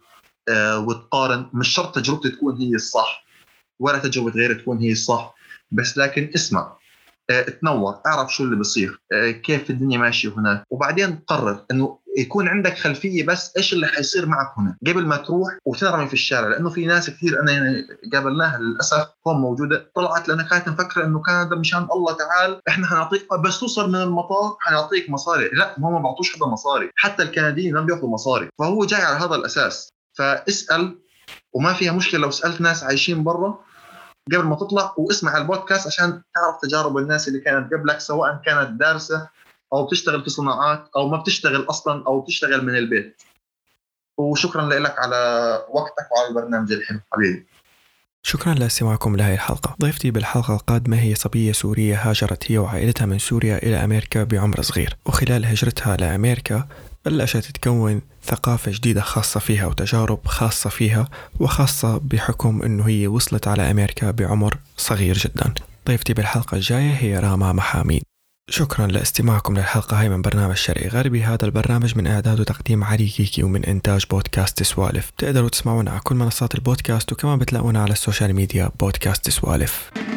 وتقارن. مش شرط تجربتي تكون هي الصح ولا تجربة غيري تكون هي الصح، بس لكن اسمع، تنور، اعرف شو اللي بصير، كيف الدنيا ماشية هناك، وبعدين قرر انه يكون عندك خلفية بس ايش اللي حيصير معك هنا قبل ما تروح وتنرمي في الشارع. لانه في ناس كثير انا يعني قابلناها للاسف هون موجودة، طلعت لأنها كانت مفكرة انه كندا مشان الله تعال احنا حنعطيك بس توصل من المطار حنعطيك مصاري. لا، هم ما بعطوش حدا مصاري، حتى الكنديين ما بياخذوا مصاري. فهو جاي على هذا الاساس. فاسأل، وما فيها مشكلة لو سألت ناس عايشين برا قبل ما تطلع، واسمع البودكاست عشان تعرف تجارب الناس اللي كانت قبلك، سواء كانت دارسة أو بتشتغل في صناعات أو ما بتشتغل أصلا أو بتشتغل من البيت. وشكرا لك على وقتك وعلى البرنامج الحلو حبيبي. شكرا لاستماعكم لهذه الحلقة. ضيفتي بالحلقة القادمة هي صبية سورية هاجرت هي وعائلتها من سوريا إلى أمريكا بعمر صغير، وخلال هجرتها لأمريكا بلشت تكون ثقافة جديدة خاصة فيها وتجارب خاصة فيها وخاصة بحكم أنه هي وصلت على أمريكا بعمر صغير جدا. ضيفتي بالحلقة الجاية هي راما محاميد. شكرا لاستماعكم للحلقة هاي من برنامج شرقي غربي. هذا البرنامج من إعداد وتقديم علي كيكي ومن إنتاج بودكاست سوالف. تقدروا تسمعونا على كل منصات البودكاست، وكمان بتلاقونا على السوشيال ميديا بودكاست سوالف.